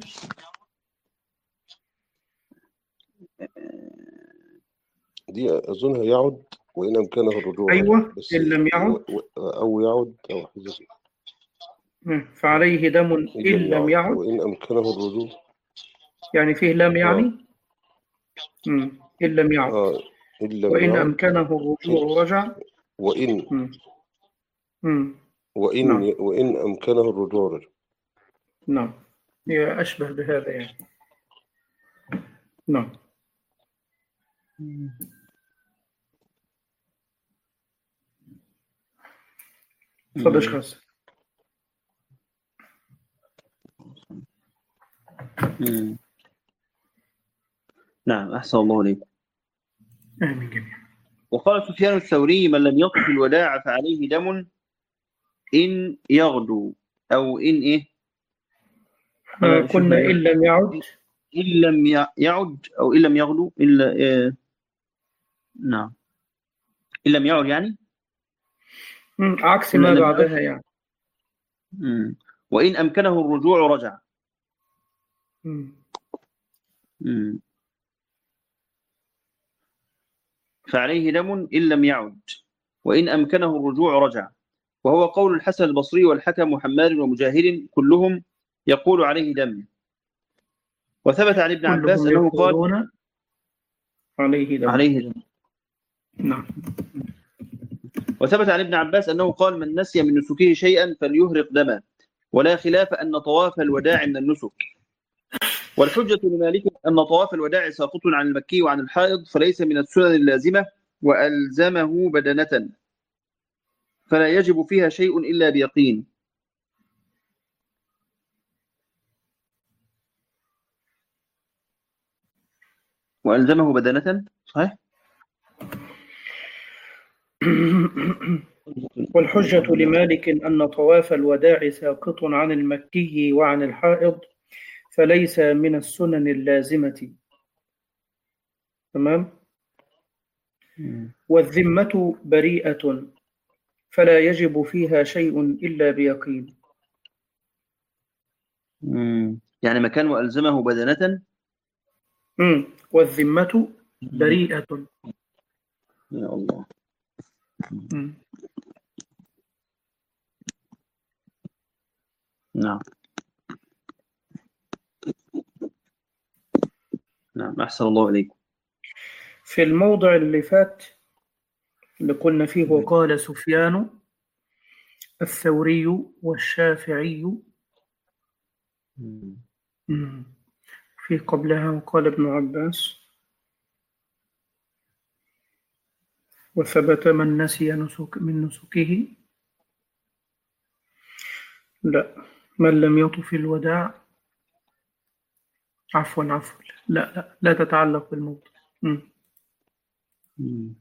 [SPEAKER 3] دي أظنها يعد وإن أمكنه الرجوع رجع،
[SPEAKER 1] أيوة
[SPEAKER 3] بس
[SPEAKER 1] إن لم
[SPEAKER 3] و...
[SPEAKER 1] يعد.
[SPEAKER 3] و... أو يعد أو حاجة زي كده.
[SPEAKER 1] مم. فعليه دم
[SPEAKER 3] إن
[SPEAKER 1] إن
[SPEAKER 3] لم
[SPEAKER 1] لم
[SPEAKER 3] يعد
[SPEAKER 1] يعد،
[SPEAKER 3] وإن أمكنه الرجوع.
[SPEAKER 1] يعني فيه لم
[SPEAKER 3] آه
[SPEAKER 1] يعني. مم. إن لم يعد
[SPEAKER 3] آه إن لم
[SPEAKER 1] وإن
[SPEAKER 3] يعد
[SPEAKER 1] أمكنه
[SPEAKER 3] إن...
[SPEAKER 1] الرجوع رجع.
[SPEAKER 3] وإن
[SPEAKER 1] مم. مم.
[SPEAKER 3] وإن
[SPEAKER 1] نعم
[SPEAKER 3] وإن أمكنه الرجوع رجع.
[SPEAKER 1] نعم، هي أشبه بهذا يعني. نعم. تفضل شيخ حسن.
[SPEAKER 2] مم. نعم أحسن الله إليكم.
[SPEAKER 1] آمين جميعا.
[SPEAKER 2] وقال سفيان الثوري: من لم يطف الوداع فعليه دم إن يغدو، أو إن إيه؟
[SPEAKER 1] آه،
[SPEAKER 2] أنا
[SPEAKER 1] قلنا
[SPEAKER 2] شوفنا
[SPEAKER 1] إن لم يعد.
[SPEAKER 2] إن لم يع- يعد أو إن لم يغدو إلا إيه؟ نعم إن لم يعد يعني
[SPEAKER 1] مم. عكس
[SPEAKER 2] إن
[SPEAKER 1] ما
[SPEAKER 2] لم يعد.
[SPEAKER 1] بعدها يعني.
[SPEAKER 2] مم. وإن أمكنه الرجوع رجع.
[SPEAKER 1] مم.
[SPEAKER 2] مم. فعليه دم إن لم يعد وإن أمكنه الرجوع رجع، وهو قول الحسن البصري والحكم وحماد ومجاهد كلهم يقول عليه دم. وثبت عن ابن عباس
[SPEAKER 1] كلهم
[SPEAKER 2] أنه قال
[SPEAKER 1] يقولون عليه دم.
[SPEAKER 2] عليه دم.
[SPEAKER 1] نعم.
[SPEAKER 2] وثبت عن ابن عباس أنه قال: من نسي من نسكه شيئا فليهرق دما، ولا خلاف أن طواف الوداع من النسك. والحجة لمالك أن طواف الوداع ساقط عن المكي وعن الحائض، فليس من السنن اللازمة، وألزمه بدنة، فلا يجب فيها شيء إلا بيقين. وألزمه بدنة صحيح.
[SPEAKER 1] والحجة لمالك أن طواف الوداع ساقط عن المكي وعن الحائض، فليس من السنن اللازمة. تمام. والذمة بريئة، فلا يجب فيها شيء إلا بيقين.
[SPEAKER 2] مم. يعني مكان وألزمه بدنة.
[SPEAKER 1] مم. والذمة بريئة.
[SPEAKER 2] يا الله.
[SPEAKER 1] مم.
[SPEAKER 2] نعم نعم أحسن الله إليكم.
[SPEAKER 1] في الموضع اللي فات اللي قلنا فيه وقال سفيان الثوري والشافعي، مم. في قبلها وقال ابن عباس وثبت من نسي نسك من نسكه. لا، من لم يطف الوداع. عفوا عفوا لا لا لا تتعلق بالموضوع. مم.
[SPEAKER 2] مم.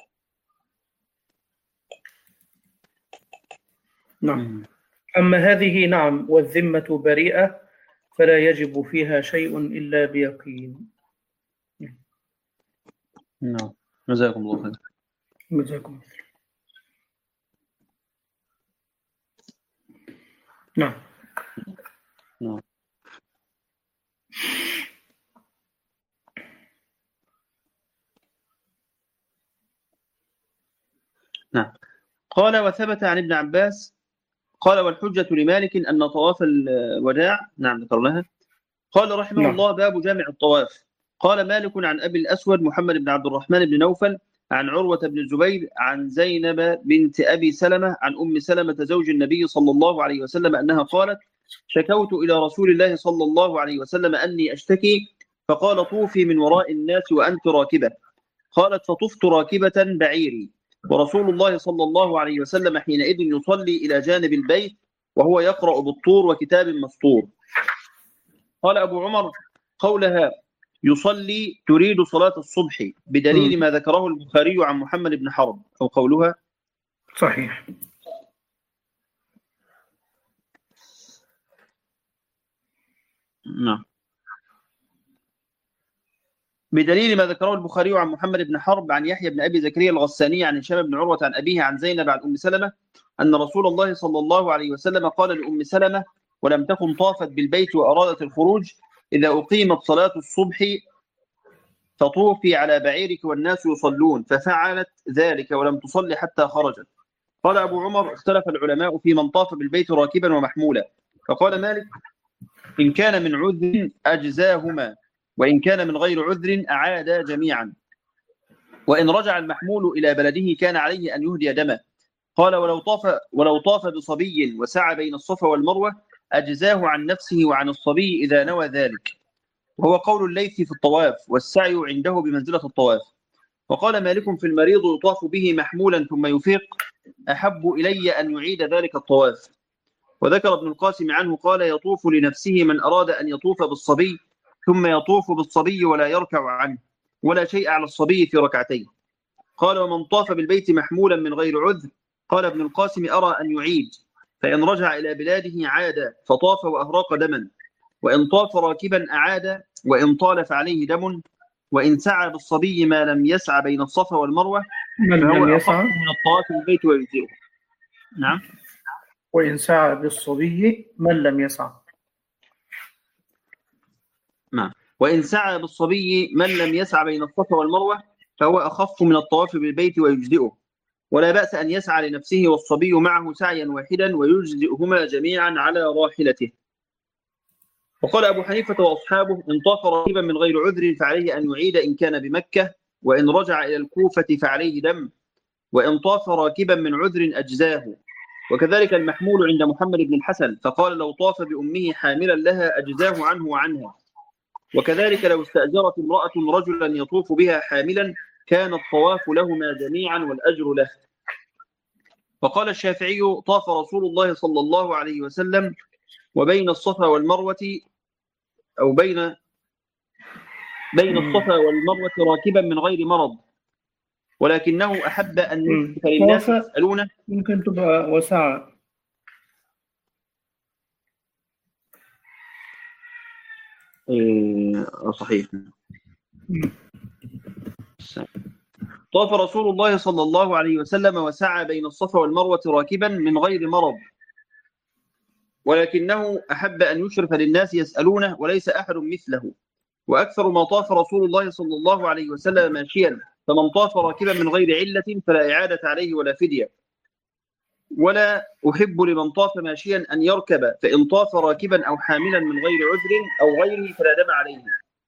[SPEAKER 1] نعم.
[SPEAKER 2] مم.
[SPEAKER 1] أما هذه نعم والذمة بريئة، فلا يجب فيها شيء إلا بيقين.
[SPEAKER 2] نعم جزاكم الله خير.
[SPEAKER 1] جزاكم الله. نعم.
[SPEAKER 2] نعم نعم. قال وثبت عن ابن عباس قال: والحجة لمالك أن طواف الوداع. نعم ذكرناها. قال رحمه
[SPEAKER 1] نعم.
[SPEAKER 2] الله: باب جامع الطواف. قال مالك عن أبي الأسود محمد بن عبد الرحمن بن نوفل عن عروة بن الزبير عن زينب بنت أبي سلمة عن أم سلمة زوج النبي صلى الله عليه وسلم أنها قالت: شكوت إلى رسول الله صلى الله عليه وسلم أني أشتكي، فقال: طوفي من وراء الناس وأنت راكبة. قالت فطفت راكبة بعيري ورسول الله صلى الله عليه وسلم حينئذ يصلي إلى جانب البيت وهو يقرأ بالطور وكتاب مسطور. قال أبو عمر قولها يصلي تريد صلاة الصبح بدليل ما ذكره البخاري عن محمد بن حرب، أو قولها
[SPEAKER 1] صحيح.
[SPEAKER 2] نعم، بدليل ما ذكره البخاري عن محمد بن حرب عن يحيى بن أبي زكريا الغساني عن هشام بن عروة عن أبيه عن زينب عن أم سلمة أن رسول الله صلى الله عليه وسلم قال لأم سلمة ولم تكن طافت بالبيت وأرادت الخروج إذا أقيمت صلاة الصبح فطوفي على بعيرك والناس يصلون، ففعلت ذلك ولم تصلي حتى خرجت. قال أبو عمر اختلف العلماء في من طاف بالبيت راكبا ومحمولا، فقال مالك إن كان من عذر أجزاهما، وإن كان من غير عذر أعادا جميعا، وإن رجع المحمول إلى بلده كان عليه أن يهدي دمه. قال ولو طاف ولو طاف بصبي وسعى بين الصفا والمروة أجزاه عن نفسه وعن الصبي إذا نوى ذلك، وهو قول الليث في الطواف، والسعي عنده بمنزلة الطواف. وقال مالك في المريض يطاف به محمولا ثم يفيق أحب إلي أن يعيد ذلك الطواف. وذكر ابن القاسم عنه قال يطوف لنفسه من أراد أن يطوف بالصبي ثم يطوف بالصبي ولا يركع عنه ولا شيء على الصبي في ركعتين. قال ومن طاف بالبيت محمولا من غير عذر قال ابن القاسم أرى أن يعيد، فإن رجع إلى بلاده عاد فطاف وأهراق دما، وإن طاف راكبا أعاد، وإن طال فعليه دم، وإن سعى بالصبي ما لم يسعى بين الصفا والمروة فهو أخف من الطواف بالبيت ويجزئه. نعم،
[SPEAKER 1] وإن سعى بالصبي من لم يسعى.
[SPEAKER 2] نعم، وإن سعى بالصبي من لم يسعى بين الصفا والمروة فهو أخف من الطواف بالبيت ويجزئه، ولا بأس أن يسعى لنفسه والصبي معه سعيا واحدا ويجزئهما جميعا على راحلته. وقال أبو حنيفة وأصحابه إن طاف راكبا من غير عذر فعليه أن يعيد إن كان بمكة، وإن رجع إلى الكوفة فعليه دم، وإن طاف راكبا من عذر أجزاه. وكذلك المحمول عند محمد بن الحسن، فقال لو طاف بأمه حاملا لها أجزاه عنه وعنها. وكذلك لو استأجرت امرأة رجلا يطوف بها حاملا كان الطواف لهما جميعا والأجر له. فقال الشافعي طاف رسول الله صلى الله عليه وسلم وبين الصفا والمروة أو بين بين الصفا والمروة راكبا من غير مرض، ولكنه أحب أن يشرك للناس يسألونه.
[SPEAKER 1] ممكن تبقى وسعى.
[SPEAKER 2] إيه صحيح. طاف رسول الله صلى الله عليه وسلم وسعى بين الصفا والمروة راكبا من غير مرض، ولكنه أحب أن يشرف للناس يسألونه وليس أحد مثله. وأكثر ما طاف رسول الله صلى الله عليه وسلم ماشيا، فمن طاف راكبا من غير علة فلا إعادة عليه ولا فدية. ولا أحب لمن طاف ماشيا أن يركب، فإن طاف راكبا أو حاملا من غير عذر أو غيره فلا دم عليه.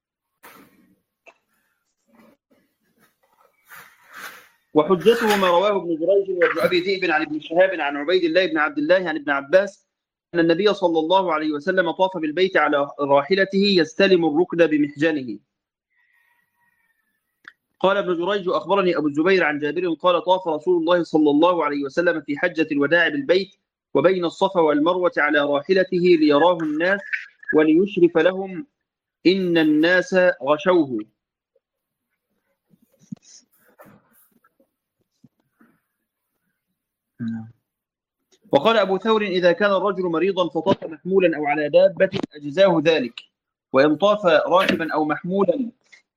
[SPEAKER 2] وحجته ما رواه ابن جريج وابن أبي ذئب عن ابن شهاب عن عبيد الله بن عبد الله عن ابن عباس أن النبي صلى الله عليه وسلم طاف بالبيت على راحلته يستلم الركن بمحجنه. قال ابن جريج أخبرني أبو الزبير عن جابر قال طاف رسول الله صلى الله عليه وسلم في حجة الوداع بالبيت وبين الصفا والمروة على راحلته ليراه الناس وليشرف لهم إن الناس غشوه. وقال أبو ثور إذا كان الرجل مريضا فطاف محمولا أو على دابة أجزاه ذلك، وإن طاف راكبا أو محمولا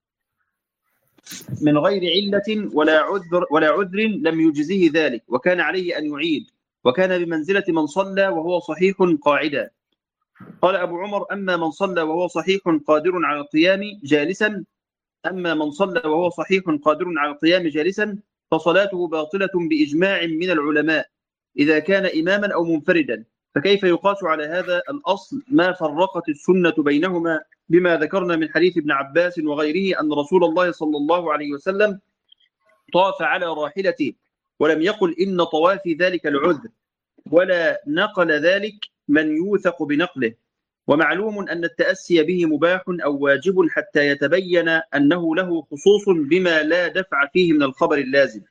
[SPEAKER 2] من غير علة ولا عذر ولا عذر لم يجزه ذلك، وكان عليه أن يعيد، وكان بمنزلة من صلى وهو صحيح قاعدا. قال أبو عمر أما من صلى وهو صحيح قادر على القيام جالسا أما من صلى وهو صحيح قادر على القيام جالسا فصلاته باطلة بإجماع من العلماء إذا كان إماما أو منفردا. فكيف يقاس على هذا الأصل ما فرقت السنة بينهما بما ذكرنا من حديث ابن عباس وغيره أن رسول الله صلى الله عليه وسلم طاف على راحلته ولم يقل إن طوافي ذلك العذر، ولا نقل ذلك من يوثق بنقله، ومعلوم أن التأسي به مباح أو واجب حتى يتبين أنه له خصوص بما لا دفع فيه من الخبر اللازم،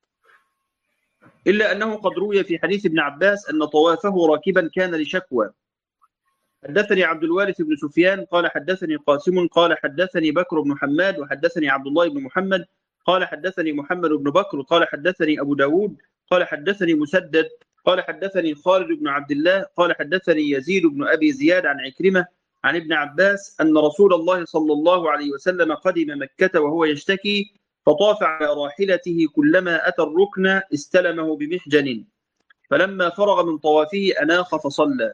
[SPEAKER 2] إلا أنه قد روي في حديث ابن عباس أن طوافه راكبا كان لشكوى. حدثني عبد الوارث بن سفيان قال حدثني قاسم قال حدثني بكر بن حماد وحدثني عبد الله بن محمد قال حدثني محمد بن بكر قال حدثني أبو داود قال حدثني مسدد قال حدثني خالد بن عبد الله قال حدثني يزيد بن أبي زياد عن عكرمة عن ابن عباس أن رسول الله صلى الله عليه وسلم قدم مكة وهو يشتكي فطاف على راحلته كلما أتى الركن استلمه بمحجن، فلما فرغ من طوافه أناخ فصلى.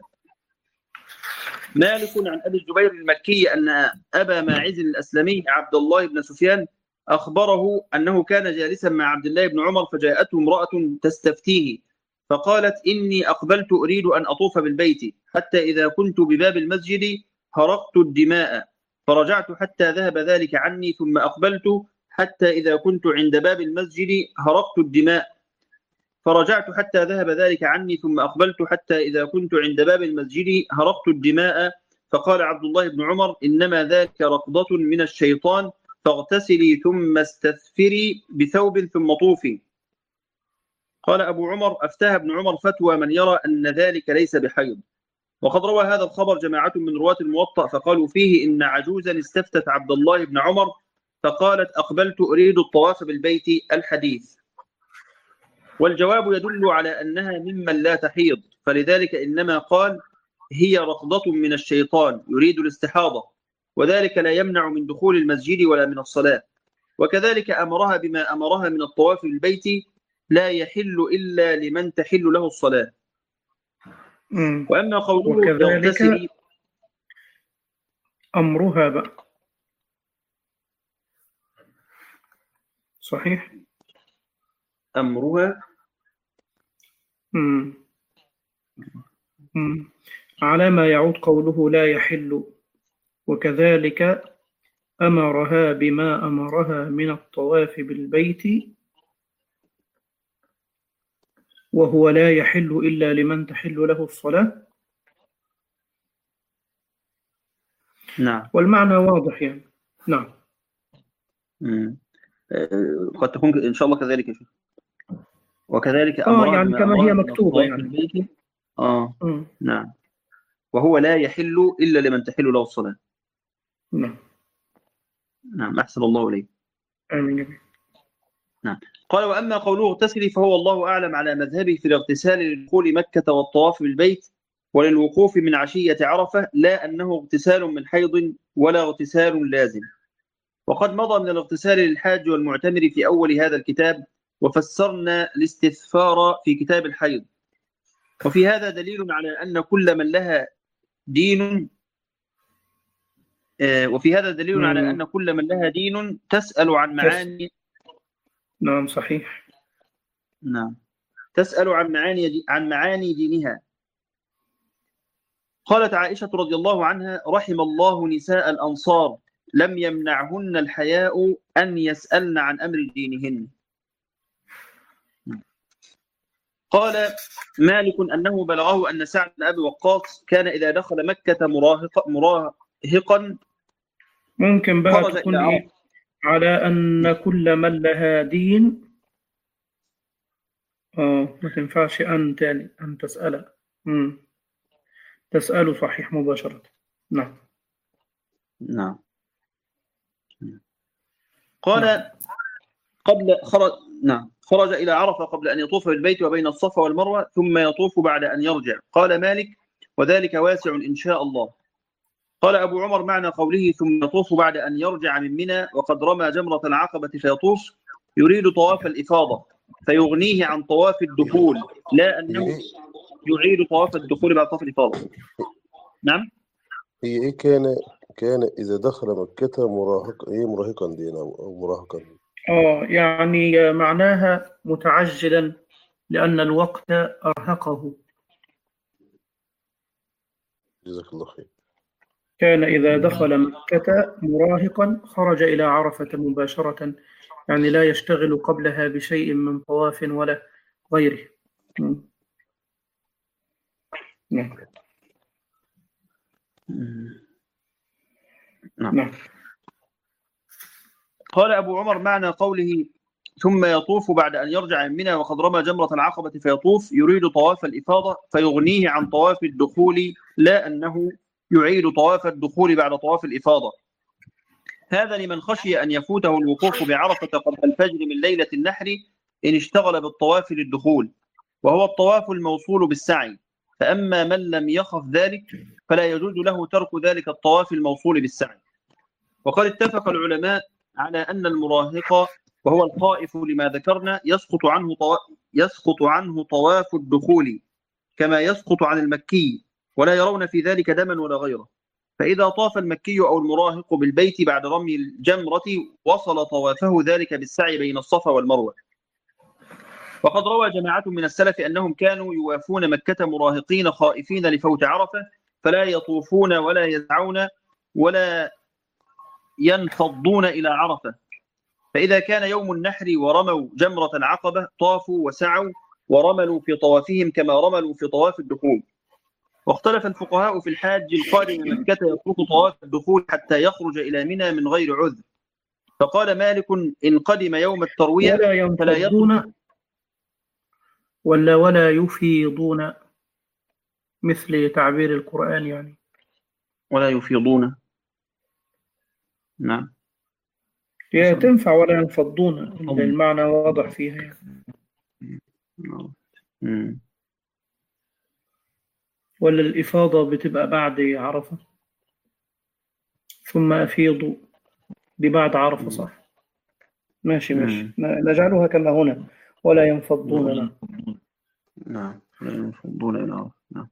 [SPEAKER 2] مالك عن أبي الزبير المكي أن أبا ماعز الأسلمي عبد الله بن سفيان أخبره أنه كان جالسا مع عبد الله بن عمر فجاءته امرأة تستفتيه فقالت إني أقبلت أريد أن أطوف بالبيت حتى إذا كنت بباب المسجد هرقت الدماء فرجعت حتى ذهب ذلك عني ثم أقبلت حتى إذا كنت عند باب المسجد هرقت الدماء فرجعت حتى ذهب ذلك عني ثم أقبلت حتى إذا كنت عند باب المسجد هرقت الدماء. فقال عبد الله بن عمر إنما ذلك رقضة من الشيطان فاغتسلي ثم استثفري بثوب ثم طوفي. قال أبو عمر أفتاه ابن عمر فتوى من يرى أن ذلك ليس بحيض. وقد روى هذا الخبر جماعة من رواة الموطأ فقالوا فيه إن عجوزا استفتت عبد الله بن عمر فقالت أقبلت أريد الطواف بالبيت الحديث. والجواب يدل على أنها ممن لا تحيض، فلذلك إنما قال هي رقضة من الشيطان يريد الاستحاضة، وذلك لا يمنع من دخول المسجد ولا من الصلاة. وكذلك أمرها بما أمرها من الطواف بالبيت لا يحل إلا لمن تحل له الصلاة. وأما قوله
[SPEAKER 1] وكذلك أمرها بقى صحيح
[SPEAKER 2] أمرها
[SPEAKER 1] مم. مم. على ما يعود قوله لا يحل وكذلك أمرها بما أمرها من الطواف بالبيت وهو لا يحل إلا لمن تحل له الصلاة.
[SPEAKER 2] نعم
[SPEAKER 1] والمعنى واضح يعني. نعم
[SPEAKER 2] مم. قد تكون إن شاء الله كذلك شيء. وكذلك
[SPEAKER 1] آه
[SPEAKER 2] أمرها
[SPEAKER 1] يعني
[SPEAKER 2] بما
[SPEAKER 1] كما هي
[SPEAKER 2] أمرها من
[SPEAKER 1] مكتوبة
[SPEAKER 2] الطواف
[SPEAKER 1] يعني.
[SPEAKER 2] بالبيت. آه
[SPEAKER 1] مم.
[SPEAKER 2] نعم. وهو لا يحل إلا لمن تحل له الصلاة.
[SPEAKER 1] نعم
[SPEAKER 2] نعم أحسن الله إليه.
[SPEAKER 1] آمين.
[SPEAKER 2] نعم. قال وأما قوله اغتسلي فهو الله أعلم على مذهبه في الاغتسال لدخول مكة والطواف بالبيت وللوقوف من عشية عرفة، لا أنه اغتسال من حيض ولا اغتسال لازم. وقد مضى من الاغتسال للحاج والمعتمر في أول هذا الكتاب، وفسرنا الاستثفار في كتاب الحيض. وفي هذا دليل على أن كل من لها دين آه وفي هذا دليل على أن كل من لها دين تسأل عن معاني.
[SPEAKER 1] نعم صحيح.
[SPEAKER 2] نعم تسأل عن معاني عن معاني دينها. قالت عائشة رضي الله عنها رحم الله نساء الأنصار لم يمنعهن الحياء أن يسألن عن أمر دينهن. قال مالك أنه بلغه أن سعد بن أبي وقاص كان إذا دخل مكة مراهق مراهقا
[SPEAKER 1] ممكن بقى تكون إيه على أن كل من لها دين آه ما تنفعش أن تاني أن تسأل مم. تسأل صحيح مباشرة. نعم
[SPEAKER 2] نعم. قال قبل خرج نعم خرج إلى عرفة قبل أن يطوف بالبيت وبين الصفا والمروة ثم يطوف بعد أن يرجع. قال مالك وذلك واسع إن شاء الله. قال أبو عمر معنى قوله ثم يطوف بعد أن يرجع من منى وقد رمى جمرة العقبة فيطوف يريد طواف الإفاضة فيغنيه عن طواف الدخول، لا أنه يعيد طواف الدخول بعد طواف الإفاضة. نعم
[SPEAKER 3] هي إيه كان كان إذا دخل مكة مراهق إيه مراهقا دينا أو مراهقا
[SPEAKER 1] آه يعني معناها متعجلا لأن الوقت أرهقه.
[SPEAKER 3] جزاك الله خير.
[SPEAKER 1] كان إذا دخل مكة مراهقا خرج إلى عرفة مباشرة يعني لا يشتغل قبلها بشيء من طواف ولا غيره. نعم
[SPEAKER 2] نعم. قال أبو عمر معنى قوله ثم يطوف بعد أن يرجع من منى وقد رمى جمرة العقبة فيطوف يريد طواف الإفاضة فيغنيه عن طواف الدخول، لا أنه يعيد طواف الدخول بعد طواف الإفاضة. هذا لمن خشي أن يفوته الوقوف بعرفة قبل الفجر من ليلة النحر إن اشتغل بالطواف للدخول، وهو الطواف الموصول بالسعي. فأما من لم يخف ذلك فلا يجوز له ترك ذلك الطواف الموصول بالسعي. وقد اتفق العلماء على أن المراهق وهو الخائف لما ذكرنا يسقط عنه طواف يسقط عنه طواف الدخول كما يسقط عن المكي، ولا يرون في ذلك دما ولا غيره. فإذا طاف المكي أو المراهق بالبيت بعد رمي الجمرة وصل طوافه ذلك بالسعي بين الصفا والمروة. وقد روى جماعة من السلف أنهم كانوا يوافون مكة مراهقين خائفين لفوت عرفة، فلا يطوفون ولا يسعون ولا ينفضون إلى عرفة. فإذا كان يوم النحر ورموا جمرة العقبة طافوا وسعوا ورملوا في طوافهم كما رملوا في طواف الدخول. واختلف الفقهاء في الحاج القادم من مكة يترك طواف الدخول حتى يخرج إلى منى من غير عذر. فقال مالك إن قدم يوم التروية
[SPEAKER 1] ولا
[SPEAKER 2] فلا
[SPEAKER 1] ينفضون ولا ولا يفيضون مثل تعبير القرآن يعني
[SPEAKER 2] ولا يفيضون. نعم
[SPEAKER 1] هي تنفع ولا ينفضون، المعنى واضح فيها يعني.
[SPEAKER 2] مم.
[SPEAKER 1] ولا الإفاضة بتبقى بعد عرفة ثم أفيضوا ببعد عرفة صح؟ ماشي ماشي نجعلها كما هنا ولا ينفضون.
[SPEAKER 2] نعم نعم لا ينفضون إلى عرفة. نعم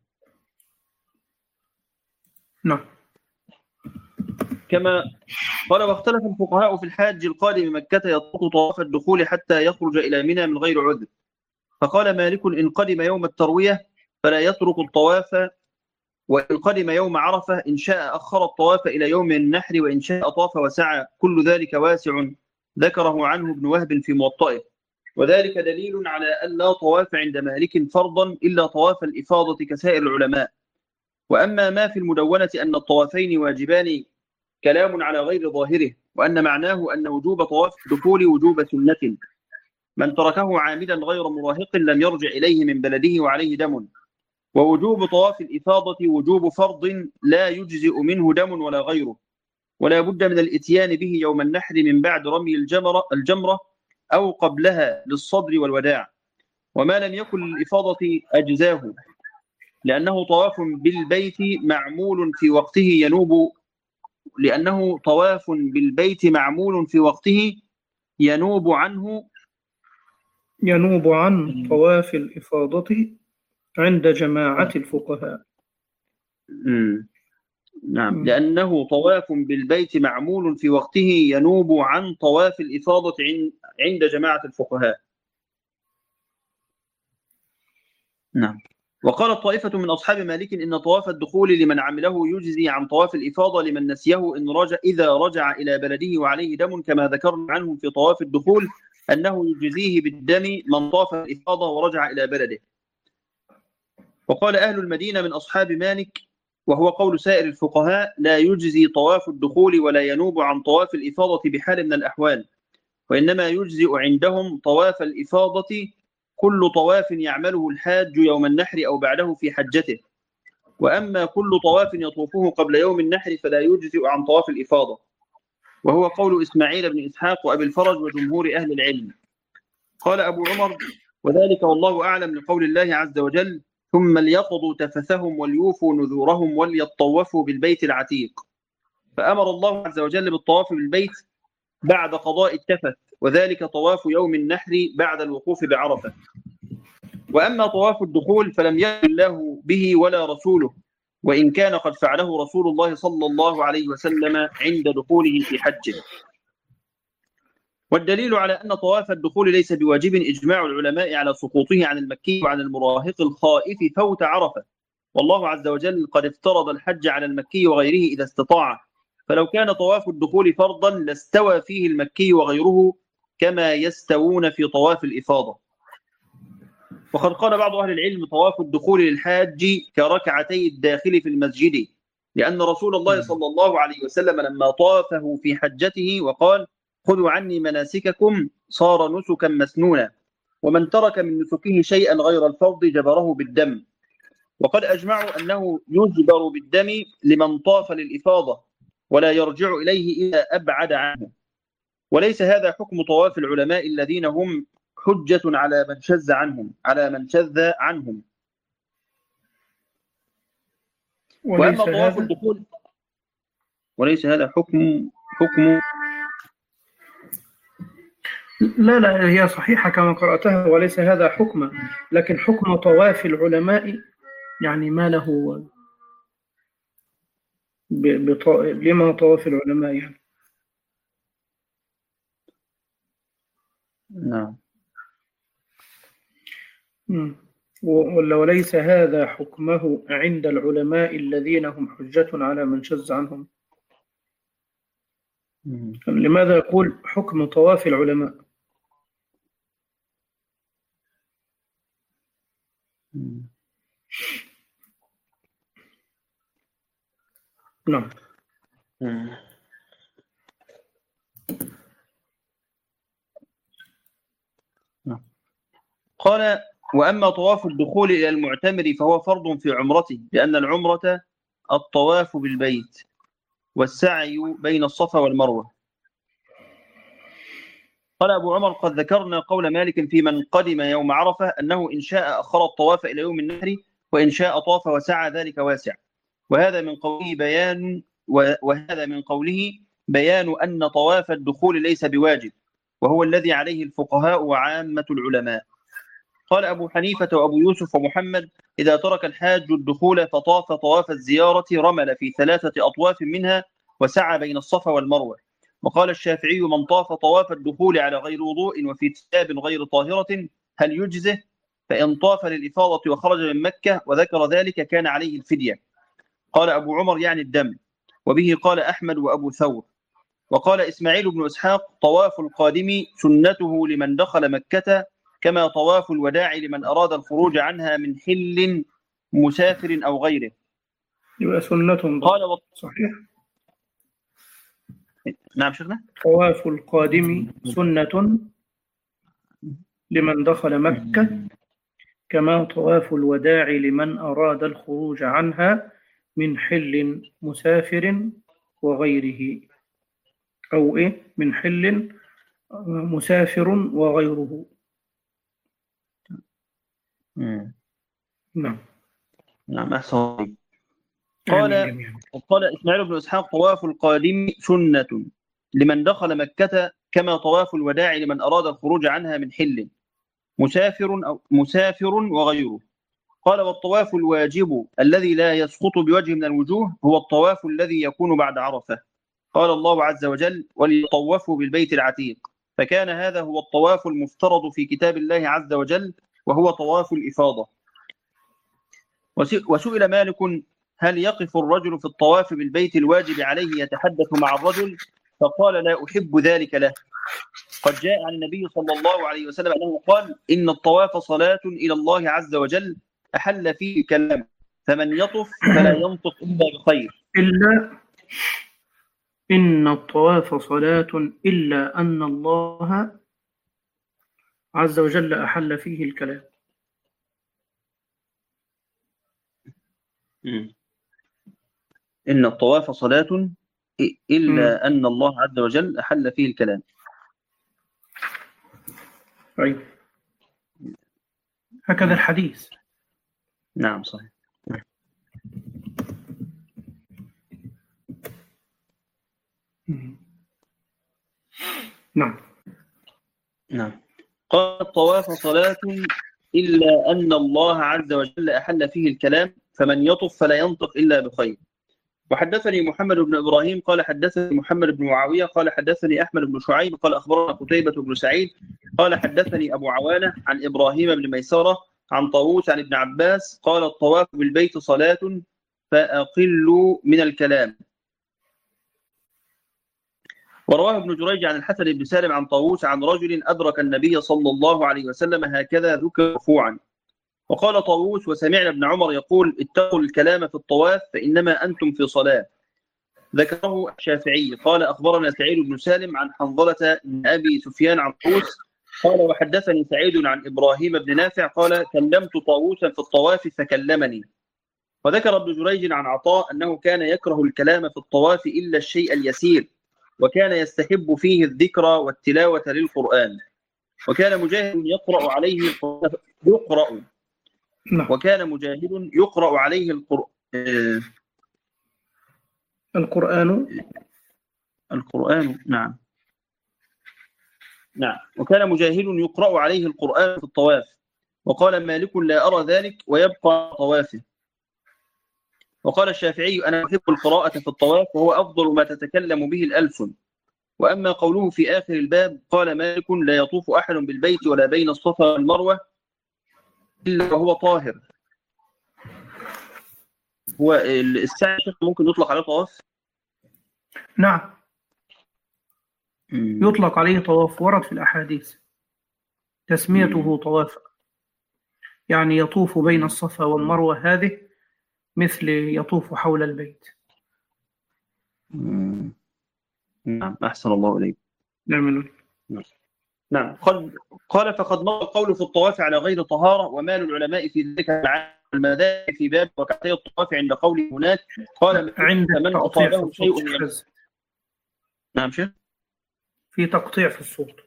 [SPEAKER 1] نعم.
[SPEAKER 2] كما قال واختلف الفقهاء في الحاج القادم من مكة يطلق طواف الدخول حتى يخرج إلى منى من غير عذر. فقال مالك إن قدم يوم التروية فلا يترك الطواف، وإن قدم يوم عرفة إن شاء أخر الطواف إلى يوم النحر وإن شاء طاف وسعى، كل ذلك واسع ذكره عنه ابن وهب في موطئه. وذلك دليل على أن لا طواف عند مالك فرضا إلا طواف الإفاضة كسائر العلماء. وأما ما في المدونة أن الطوافين واجبان كلام على غير ظاهره، وأن معناه أن وجوب طواف الدخول وجوب سنة، من تركه عامدا غير مراهق لم يرجع إليه من بلده وعليه دم. ووجوب طواف الإفاضة وجوب فرض لا يجزئ منه دم ولا غيره، ولا بد من الإتيان به يوم النحر من بعد رمي الجمرة, الجمرة أو قبلها للصدر والوداع. وما لم يكن للإفاضة أجزاه، لأنه طواف بالبيت معمول في وقته ينوب لأنه طواف بالبيت معمول في وقته ينوب عنه
[SPEAKER 1] ينوب عن طواف الإفاضة عند جماعة الفقهاء.
[SPEAKER 2] مم. نعم لأنه طواف بالبيت معمول في وقته ينوب عن طواف الإفاضة عند جماعة الفقهاء. نعم. وقالت طائفة من أصحاب مالك إن طواف الدخول لمن عمله يجزي عن طواف الإفاضة لمن نسيه إن رجع إذا رجع إلى بلده وعليه دم، كما ذكرنا عنهم في طواف الدخول أنه يجزيه بالدم من طاف الإفاضة ورجع إلى بلده. وقال أهل المدينة من أصحاب مالك وهو قول سائر الفقهاء لا يجزي طواف الدخول ولا ينوب عن طواف الإفاضة بحال من الأحوال، وإنما يجزئ عندهم طواف الإفاضة كل طواف يعمله الحاج يوم النحر أو بعده في حجته. وأما كل طواف يطوفه قبل يوم النحر فلا يجزئ عن طواف الإفاضة، وهو قول إسماعيل بن إسحاق وأبي الفرج وجمهور أهل العلم. قال أبو عمر وذلك والله أعلم لقول الله عز وجل ثم ليقضوا تفثهم وليوفوا نذورهم وليطوفوا بالبيت العتيق. فأمر الله عز وجل بالطواف بالبيت بعد قضاء التفث، وذلك طواف يوم النحر بعد الوقوف بعرفة. وأما طواف الدخول فلم يأذن الله به ولا رسوله، وإن كان قد فعله رسول الله صلى الله عليه وسلم عند دخوله في حجه. والدليل على أن طواف الدخول ليس بواجب إجماع العلماء على سقوطه عن المكي وعن المراهق الخائف فوت عرفة، والله عز وجل قد افترض الحج على المكي وغيره إذا استطاع، فلو كان طواف الدخول فرضا لاستوى فيه المكي وغيره كما يستوون في طواف الإفاضة. وقد قال بعض أهل العلم طواف الدخول للحاج كركعتي الداخل في المسجد، لأن رسول الله صلى الله عليه وسلم لما طافه في حجته وقال خذوا عني مناسككم صار نسكا مسنونا، ومن ترك من نسكه شيئا غير الفرض جبره بالدم. وقد أجمعوا أنه يجبر بالدم لمن طاف للإفاضة ولا يرجع إليه إلا أبعد عنه. وليس هذا حكم طواف العلماء الذين هم حجة على من شذ عنهم على من شذ عنهم. وأما طواف الدخول وليس هذا حكم حكم
[SPEAKER 1] لا لا هي صحيحة كما قرأتها، وليس هذا حكما، لكن حكم طواف العلماء يعني ما له بط... لما طواف العلماء يعني.
[SPEAKER 2] نعم.
[SPEAKER 1] ولا وليس هذا حكمه عند العلماء الذين هم حجة على من شذ عنهم. لماذا يقول حكم طواف العلماء؟ نعم.
[SPEAKER 2] قال وأما طواف الدخول إلى المعتمر فهو فرض في عمرته، لأن العمرة الطواف بالبيت والسعي بين الصفا والمروة. قال أبو عمر قد ذكرنا قول مالك في من قدم يوم عرفة أنه إن شاء أخر الطواف إلى يوم النحر وإن شاء طاف وسعى ذلك واسع. وهذا من قوله بيان وهذا من قوله بيان أن طواف الدخول ليس بواجب، وهو الذي عليه الفقهاء وعامة العلماء. قال أبو حنيفة وأبو يوسف ومحمد إذا ترك الحاج الدخول فطاف طواف الزيارة رمل في ثلاثة أطواف منها وسعى بين الصفا والمروة. وقال الشافعي من طاف طواف الدخول على غير وضوء وفي ثياب غير طاهرة هل يجزه؟ فإن طاف للإفاضة وخرج من مكة وذكر ذلك كان عليه الفدية. قال أبو عمر يعني الدم، وبه قال أحمد وأبو ثور. وقال إسماعيل بن إسحاق طواف القادم سنته لمن دخل مكة كما طواف الوداع لمن أراد الخروج عنها من حل مسافر أو غيره.
[SPEAKER 1] يبقى سنة.
[SPEAKER 2] قال و...
[SPEAKER 1] صحيح.
[SPEAKER 2] نعم شيخنا.
[SPEAKER 1] طواف القادم سنة لمن دخل مكة كما طواف الوداع لمن أراد الخروج عنها من حل مسافر وغيره، أو إيه من حل مسافر وغيره.
[SPEAKER 2] مم.
[SPEAKER 1] نعم.
[SPEAKER 2] نعم أحسن. قال قال إسماعيل بن إسحاق طواف القادم سنة لمن دخل مكة كما طواف الوداع لمن أراد الخروج عنها من حل مسافر أو مسافر وغيره. قال والطواف الواجب الذي لا يسقط بوجه من الوجوه هو الطواف الذي يكون بعد عرفة. قال الله عز وجل وليطوفوا بالبيت العتيق، فكان هذا هو الطواف المفترض في كتاب الله عز وجل وهو طواف الإفاضة. وسئل مالك هل يقف الرجل في الطواف بالبيت الواجب عليه يتحدث مع الرجل؟ فقال لا أحب ذلك له. قد جاء عن النبي صلى الله عليه وسلم أنه قال إن الطواف صلاة إلى الله عز وجل أحل فيه الكلام، فمن يطف فلا ينطق إلا بخير.
[SPEAKER 1] إلا إن الطواف صلاة إلا أن الله عز وجل أحل فيه الكلام.
[SPEAKER 2] إن الطواف صلاة إلا أن الله عز وجل أحل فيه الكلام.
[SPEAKER 1] أي هكذا الحديث.
[SPEAKER 2] نعم صحيح.
[SPEAKER 1] نعم.
[SPEAKER 2] نعم. قال الطواف صلاة إلا أن الله عز وجل أحل فيه الكلام، فمن يطف فلا ينطق إلا بخير. وحدثني محمد بن إبراهيم قال حدثني محمد بن معاوية قال حدثني أحمد بن شعيب قال أخبرنا قتيبة بن سعيد قال حدثني أبو عوانة عن إبراهيم بن ميسرة عن طاووس عن ابن عباس قال الطواف بالبيت صلاة فأقلوا من الكلام. ورواه ابن جريج عن الحسن بن سالم عن طاووس عن رجل أدرك النبي صلى الله عليه وسلم هكذا ذكر مرفوعا. وقال طاووس: وسمعنا ابن عمر يقول: اتقوا الكلام في الطواف فإنما أنتم في صلاة. ذكره الشافعي. قال: أخبرنا سعيد بن سالم عن حنظلة بن أبي سفيان عن طاووس قال: وحدثني سعيد عن إبراهيم بن نافع قال: كلمت طاووسا في الطواف فكلمني. وذكر ابن جريج عن عطاء أنه كان يكره الكلام في الطواف إلا الشيء اليسير، وكان يستحب فيه الذكر والتلاوة للقرآن. وكان مجاهد يقرأ عليه يقرأ
[SPEAKER 1] نعم.
[SPEAKER 2] وكان مجاهد يقرأ عليه القرآن
[SPEAKER 1] القرآن
[SPEAKER 2] القرآن نعم نعم وكان مجاهد يقرأ عليه القرآن في الطواف. وقال مالك: لا أرى ذلك ويبقى طوافه. وقال الشافعي: أنا أحب القراءة في الطواف وهو أفضل ما تتكلم به الألسن. وأما قوله في آخر الباب قال مالك: لا يطوف أحد بالبيت ولا بين الصفا والمروة إلا وهو طاهر. هو السعي ممكن يطلق عليه طواف؟
[SPEAKER 1] نعم، يطلق عليه طواف، ورد في الأحاديث تسميته طوافا، يعني يطوف بين الصفا والمروة، هذه مثل يطوف حول البيت.
[SPEAKER 2] نعم، أحسن الله إليك.
[SPEAKER 1] نعم
[SPEAKER 2] نعم. قد قال: فقد مر القول في الطواف على غير طهارة، ومال العلماء في ذلك مع المذاهب في باب ركعتي الطواف عند قول هناك قال:
[SPEAKER 1] عند
[SPEAKER 2] فمن أصابه شيء من... نعم شيخ،
[SPEAKER 1] في تقطيع في الصوت.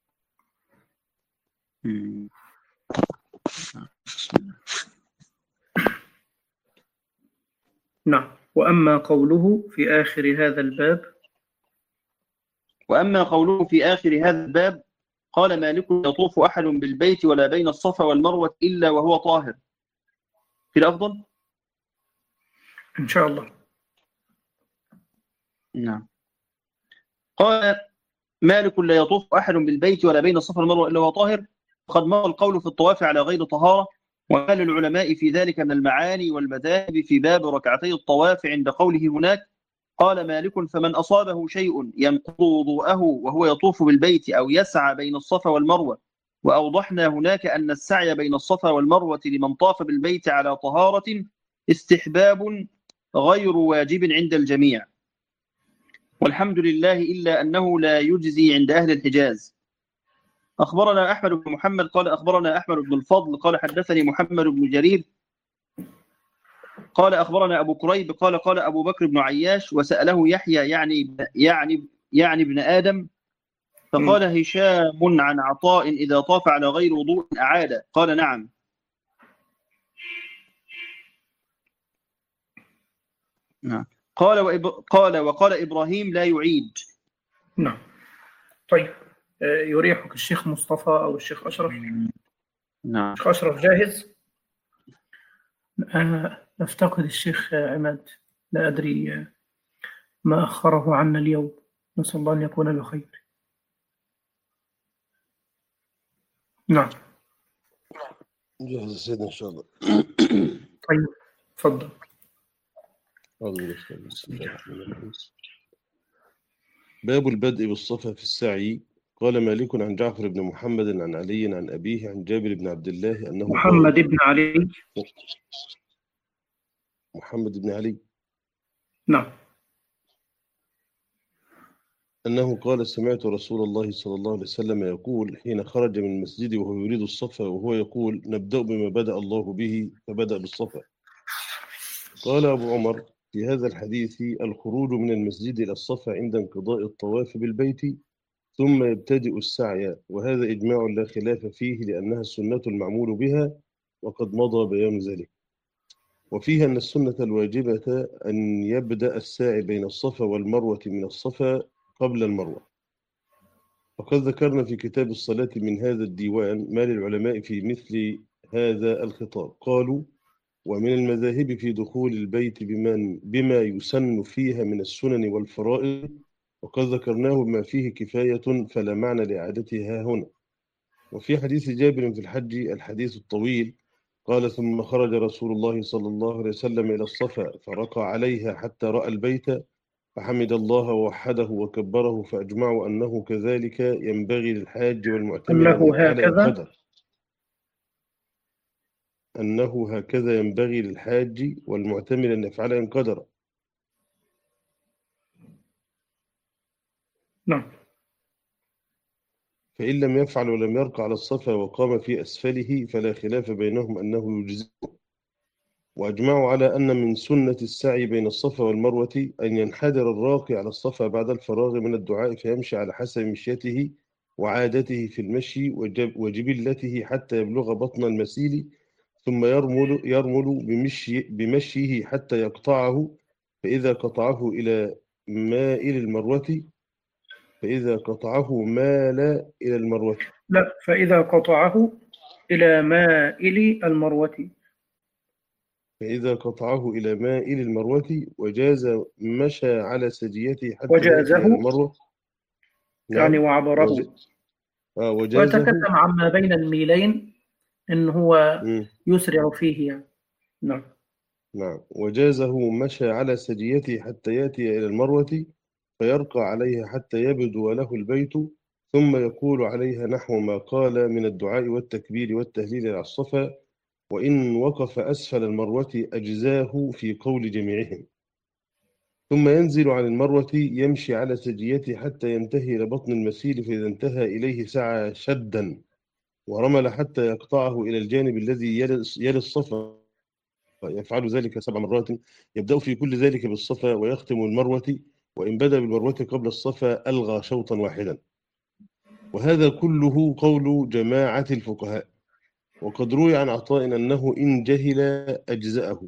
[SPEAKER 1] نعم. وأما قوله في آخر هذا الباب
[SPEAKER 2] وأما قوله في آخر هذا الباب قال مالك: يطوف أحد بالبيت ولا بين الصفا والمروة إلا وهو طاهر. في الأفضل
[SPEAKER 1] إن شاء الله.
[SPEAKER 2] نعم. قال مالك: لا يطوف أحد بالبيت ولا بين الصفا والمروة إلا وهو طاهر. قد مر القول في الطواف على غير طهارة، وقال العلماء في ذلك من المعاني والمذاهب في باب ركعتي الطواف عند قوله هناك. قال مالك: فمن أصابه شيء ينقض وضوءه وهو يطوف بالبيت أو يسعى بين الصفا والمروة. وأوضحنا هناك أن السعي بين الصفا والمروة لمن طاف بالبيت على طهارة استحباب غير واجب عند الجميع، والحمد لله، إلا أنه لا يجزي عند أهل الحجاز. أخبرنا أحمد بن محمد قال أخبرنا أحمد بن الفضل قال حدثني محمد بن جرير قال أخبرنا أبو كريب قال قال أبو بكر بن عياش: وسأله يحيى يعني يعني يعني ابن آدم، فقال هشام عن عطاء: إذا طاف على غير وضوء أعاد؟ قال: نعم. نعم. قال وإب... قال وقال إبراهيم: لا يعيد.
[SPEAKER 1] نعم. طيب، يريحك الشيخ مصطفى أو الشيخ أشرف؟
[SPEAKER 2] نعم.
[SPEAKER 1] الشيخ أشرف جاهز؟ أنا نفتقد الشيخ عماد، لا أدري ما أخره عنا اليوم، نسأل الله أن يكون بخير. نعم.
[SPEAKER 3] جاهز سيدنا إن شاء الله.
[SPEAKER 1] طيب تفضل.
[SPEAKER 3] باب البدء بالصفا في السعي. قال مالك عن جعفر بن محمد عن علي عن أبيه عن جابر بن عبد الله أنه
[SPEAKER 1] محمد بن علي
[SPEAKER 3] محمد بن علي
[SPEAKER 1] نعم
[SPEAKER 3] أنه قال: سمعت رسول الله صلى الله عليه وسلم يقول حين خرج من المسجد وهو يريد الصفا وهو يقول: نبدأ بما بدأ الله به، فبدأ بالصفا. قال أبو عمر في هذا الحديث: الخروج من المسجد إلى الصفا عند انقضاء الطواف بالبيت ثم يبتدئ السعي، وهذا إجماع لا خلاف فيه لأنها السنة المعمول بها، وقد مضى بيان ذلك. وفيها أن السنة الواجبة أن يبدأ الساعي بين الصفا والمروة من الصفا قبل المروة. وقد ذكرنا في كتاب الصلاة من هذا الديوان ما للعلماء في مثل هذا الخطاب. قالوا: ومن المذاهب في دخول البيت بمن بما يسن فيها من السنن والفرائض، وقد ذكرناه بما فيه كفاية فلا معنى لإعادتها هنا. وفي حديث جابر في الحج الحديث الطويل قال: ثم خرج رسول الله صلى الله عليه وسلم إلى الصفا فرقى عليها حتى رأى البيت فحمد الله ووحده وكبره، فأجمعوا أنه كذلك ينبغي للحاج والمعتمر
[SPEAKER 1] أنه
[SPEAKER 3] على
[SPEAKER 1] هكذا
[SPEAKER 3] القدر أنه هكذا ينبغي للحاج والمعتمر أن يفعل إن قدر.
[SPEAKER 1] نعم.
[SPEAKER 3] فإن لم يفعل ولم يرقى على الصفا وقام في أسفله فلا خلاف بينهم أنه يجزئه. وأجمعوا على أن من سنة السعي بين الصفا والمروة أن ينحدر الراقي على الصفا بعد الفراغ من الدعاء فيمشي على حسب مشيته وعادته في المشي وجبلته حتى يبلغ بطن المسيل، ثم يرمل, يرمل بمشي بمشيه حتى يقطعه، فإذا قطعه إلى مائل المروة فإذا قطعه مال إلى المروة
[SPEAKER 1] لا، فإذا قطعه إلى مائل المروة
[SPEAKER 3] فإذا قطعه إلى مائل المروة وجاز مشى على سجيته حتى يأتي
[SPEAKER 1] وجازه
[SPEAKER 3] إلى المروة.
[SPEAKER 1] يعني
[SPEAKER 3] نعم.
[SPEAKER 1] وعبره.
[SPEAKER 3] وج... آه وجازه.
[SPEAKER 1] ويتكلم عما بين الميلين إن هو
[SPEAKER 3] مم.
[SPEAKER 1] يسرع فيه يعني. نعم.
[SPEAKER 3] نعم. وجازه مشى على سجيته حتى يأتي إلى المروة فيرقى عليها حتى يبدو له البيت، ثم يقول عليها نحو ما قال من الدعاء والتكبير والتهليل على الصفا، وإن وقف أسفل المروة أجزاه في قول جميعهم. ثم ينزل عن المروة يمشي على سجيته حتى ينتهي إلى بطن المسيل، فإذا انتهى إليه سعى شدا ورمل حتى يقطعه إلى الجانب الذي يلي الصفا، يفعل ذلك سبع مرات، يبدأ في كل ذلك بالصفا ويختم المروة، وإن بدأ بالمروة قبل الصفا ألغى شوطا واحدا. وهذا كله قول جماعة الفقهاء. وقد روي عن عطاء أنه إن جهل أجزأه،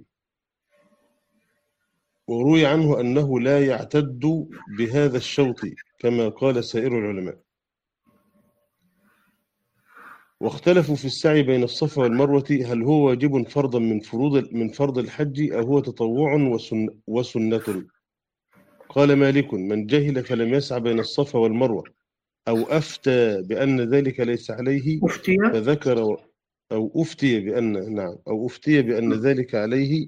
[SPEAKER 3] وروي عنه أنه لا يعتد بهذا الشوط كما قال سائر العلماء. واختلفوا في السعي بين الصفا والمروة هل هو واجب فرضا من فروض من فرض الحج أو هو تطوع وسن وسنة. قال مالك من جهل فلم يسعى بين الصفا والمروة أو أفتى بأن ذلك ليس عليه
[SPEAKER 1] أفتي
[SPEAKER 3] فذكر أو أفتي بأن نعم أو أفتي بأن ذلك عليه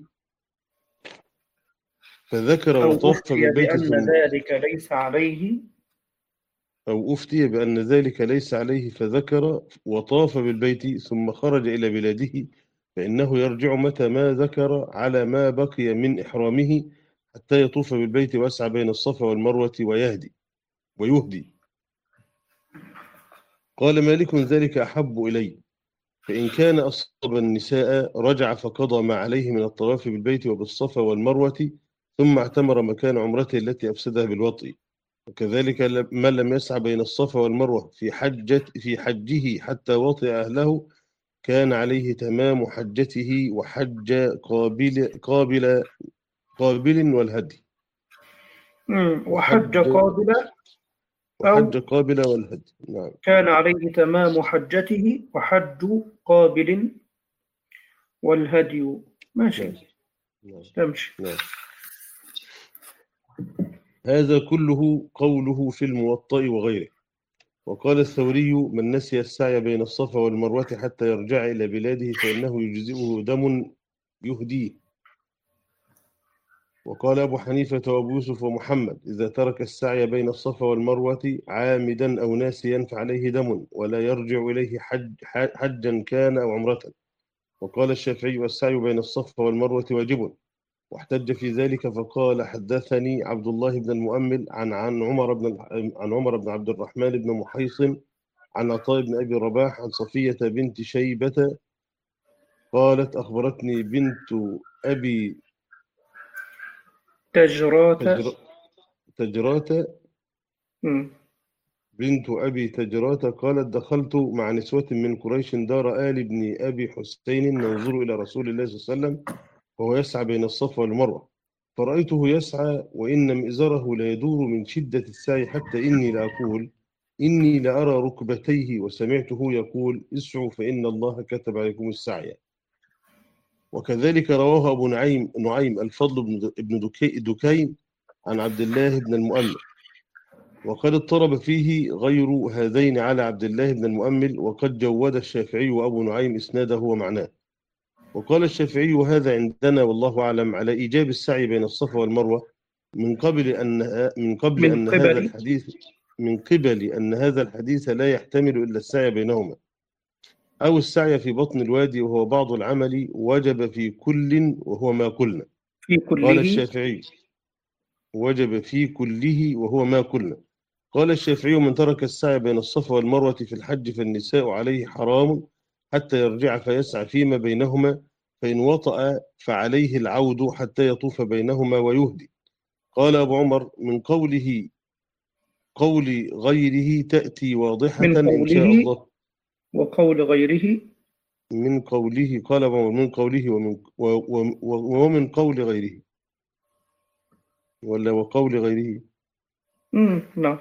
[SPEAKER 3] فذكر
[SPEAKER 1] أو
[SPEAKER 3] وطاف
[SPEAKER 1] أفتي
[SPEAKER 3] بالبيت
[SPEAKER 1] بأن
[SPEAKER 3] ثم
[SPEAKER 1] ذلك ليس عليه
[SPEAKER 3] أو أفتي بأن ذلك ليس عليه فذكر وطاف بالبيت ثم خرج إلى بلاده، فإنه يرجع متى ما ذكر على ما بقي من إحرامه حتى يطوف بالبيت ويسعى بين الصفا والمروة ويهدي ويهدي. قال مالك ذلك أحب إلي، فإن كان أصاب النساء رجع فقضى ما عليه من الطواف بالبيت وبالصفا والمروة ثم اعتمر مكان عمرته التي أفسدها بالوطء. وكذلك من لم يسعى بين الصفا والمروة في حجة في حجه حتى وطئ أهله كان عليه تمام حجته وحج قابل قابل قابل والهدي
[SPEAKER 1] وحج قابل
[SPEAKER 3] وحج قابل والهدي. نعم.
[SPEAKER 1] كان عليه تمام حجته وحج قابل والهدي. ماشي.
[SPEAKER 3] نعم.
[SPEAKER 1] تمشي.
[SPEAKER 3] نعم. هذا كله قوله في الموطأ وغيره. وقال الثوري من نسي السعي بين الصفا والمروة حتى يرجع إلى بلاده فإنه يجزئه دم يهديه. وقال أبو حنيفة وأبو يوسف ومحمد إذا ترك السعي بين الصفا والمروة عامدا أو ناسيا فعليه دم ولا يرجع إليه حج حجا كان أو عمرة. وقال الشافعي السعي بين الصفا والمروة واجب، واحتج في ذلك فقال حدثني عبد الله بن المؤمل عن عن عمر بن عن عمر بن عبد الرحمن بن محيصن عن عطاء بن أبي رباح عن صفية بنت شيبة قالت أخبرتني بنت أبي
[SPEAKER 1] تجرات
[SPEAKER 3] تجرات بنت أبي تجرات قالت دخلت مع نسوة من قريش دار آل بن أبي حسين ننظر إلى رسول الله صلى الله عليه وسلم وهو يسعى بين الصفا والمروة، فرأيته يسعى وإن مئزره لا يدور من شدة السعي حتى إني لأقول إني لأرى ركبتيه، وسمعته يقول اسعوا فإن الله كتب عليكم السعي. وكذلك رواه أبو نعيم نعيم الفضل بن دكين عن عبد الله بن المؤمل، وقد اضطرب فيه غير هذين على عبد الله بن المؤمل، وقد جود الشافعي وأبو نعيم إسناده ومعناه. وقال الشافعي وهذا عندنا والله أعلم على إيجاب السعي بين الصفا والمروة من قبل أن من قبل
[SPEAKER 1] من
[SPEAKER 3] أن
[SPEAKER 1] قبل
[SPEAKER 3] هذا الحديث من قبل أن هذا الحديث لا يحتمل إلا السعي بينهما، أو السعي في بطن الوادي وهو بعض العمل وجب في كل وهو ما قلنا.
[SPEAKER 1] في
[SPEAKER 3] قال
[SPEAKER 1] كله.
[SPEAKER 3] الشافعي وجب في كله وهو ما قلنا. قال الشافعي من ترك السعي بين الصفا والمروة في الحج فالنساء عليه حرام حتى يرجع فيسعى فيما بينهما، فإن وطأ فعليه العود حتى يطوف بينهما ويهدي. قال أبو عمر من قوله قول غيره تأتي واضحة
[SPEAKER 1] من
[SPEAKER 3] إن شاء
[SPEAKER 1] قوله
[SPEAKER 3] الله.
[SPEAKER 1] وقول غيره.
[SPEAKER 3] من قوله قال أبو عمر من قوله ومن, و- و- و- ومن قول غيره، ولا وقول غيره؟
[SPEAKER 1] مم. نعم.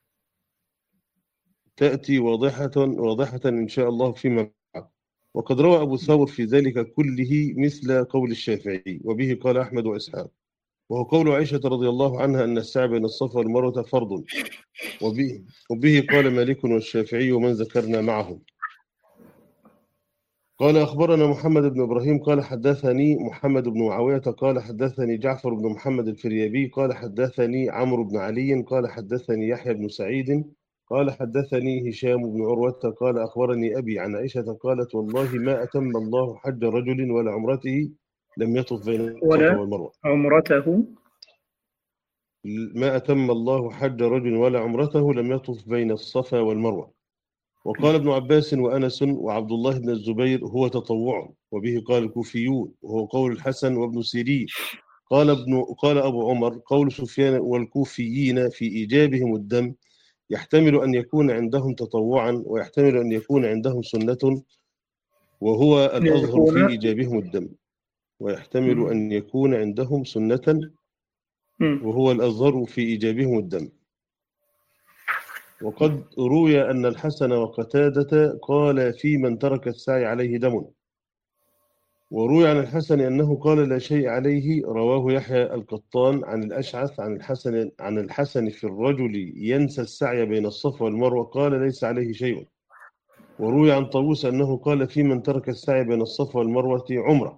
[SPEAKER 3] تأتي واضحة واضحة إن شاء الله فيما بعد. وقد روى أبو ثور في ذلك كله مثل قول الشافعي، وبه قال أحمد وإسحاق، وهو قول عائشة رضي الله عنها أن السعي بين الصفا والمروة فرض، وبه, وبه قال مالك والشافعي ومن ذكرنا معهم. قال أخبرنا محمد بن إبراهيم قال حدثني محمد بن معاوية قال حدثني جعفر بن محمد الفريابي قال حدثني عمرو بن علي قال حدثني يحيى بن سعيد قال حدثني هشام بن عروة قال أخبرني أبي عن عائشة قالت والله ما أتم الله حج رجل ولا عمرته لم يطف بين الصفا
[SPEAKER 1] ولا
[SPEAKER 3] والمروة.
[SPEAKER 1] عمرته.
[SPEAKER 3] ما أتم الله حج رجل ولا عمرته لم يطف بين الصفا والمروة. وقال ابن عباس وأنس وعبد الله بن الزبير هو تطوع، وبه قال الكوفيون وهو قول الحسن وابن سيرين. قال ابن قال أبو عمر قول سفيان والكوفيين في إيجابهم الدم يحتمل أن يكون عندهم تطوعا ويحتمل أن يكون عندهم سنة وهو الأظهر في
[SPEAKER 1] يكون.
[SPEAKER 3] إيجابهم الدم، ويحتمل
[SPEAKER 1] مم.
[SPEAKER 3] أن يكون عندهم سنة
[SPEAKER 1] مم.
[SPEAKER 3] وهو الأظهر في إيجابهم الدم. وقد روي أن الحسن وقتادة قال في من ترك السعي عليه دم. وروي عن الحسن أنه قال لا شيء عليه، رواه يحيى القطان عن الأشعث عن الحسن عن الحسن في الرجل ينسى السعي بين الصفا والمروة قال ليس عليه شيء. وروي عن طاووس أنه قال في من ترك السعي بين الصفا والمروة عمرة.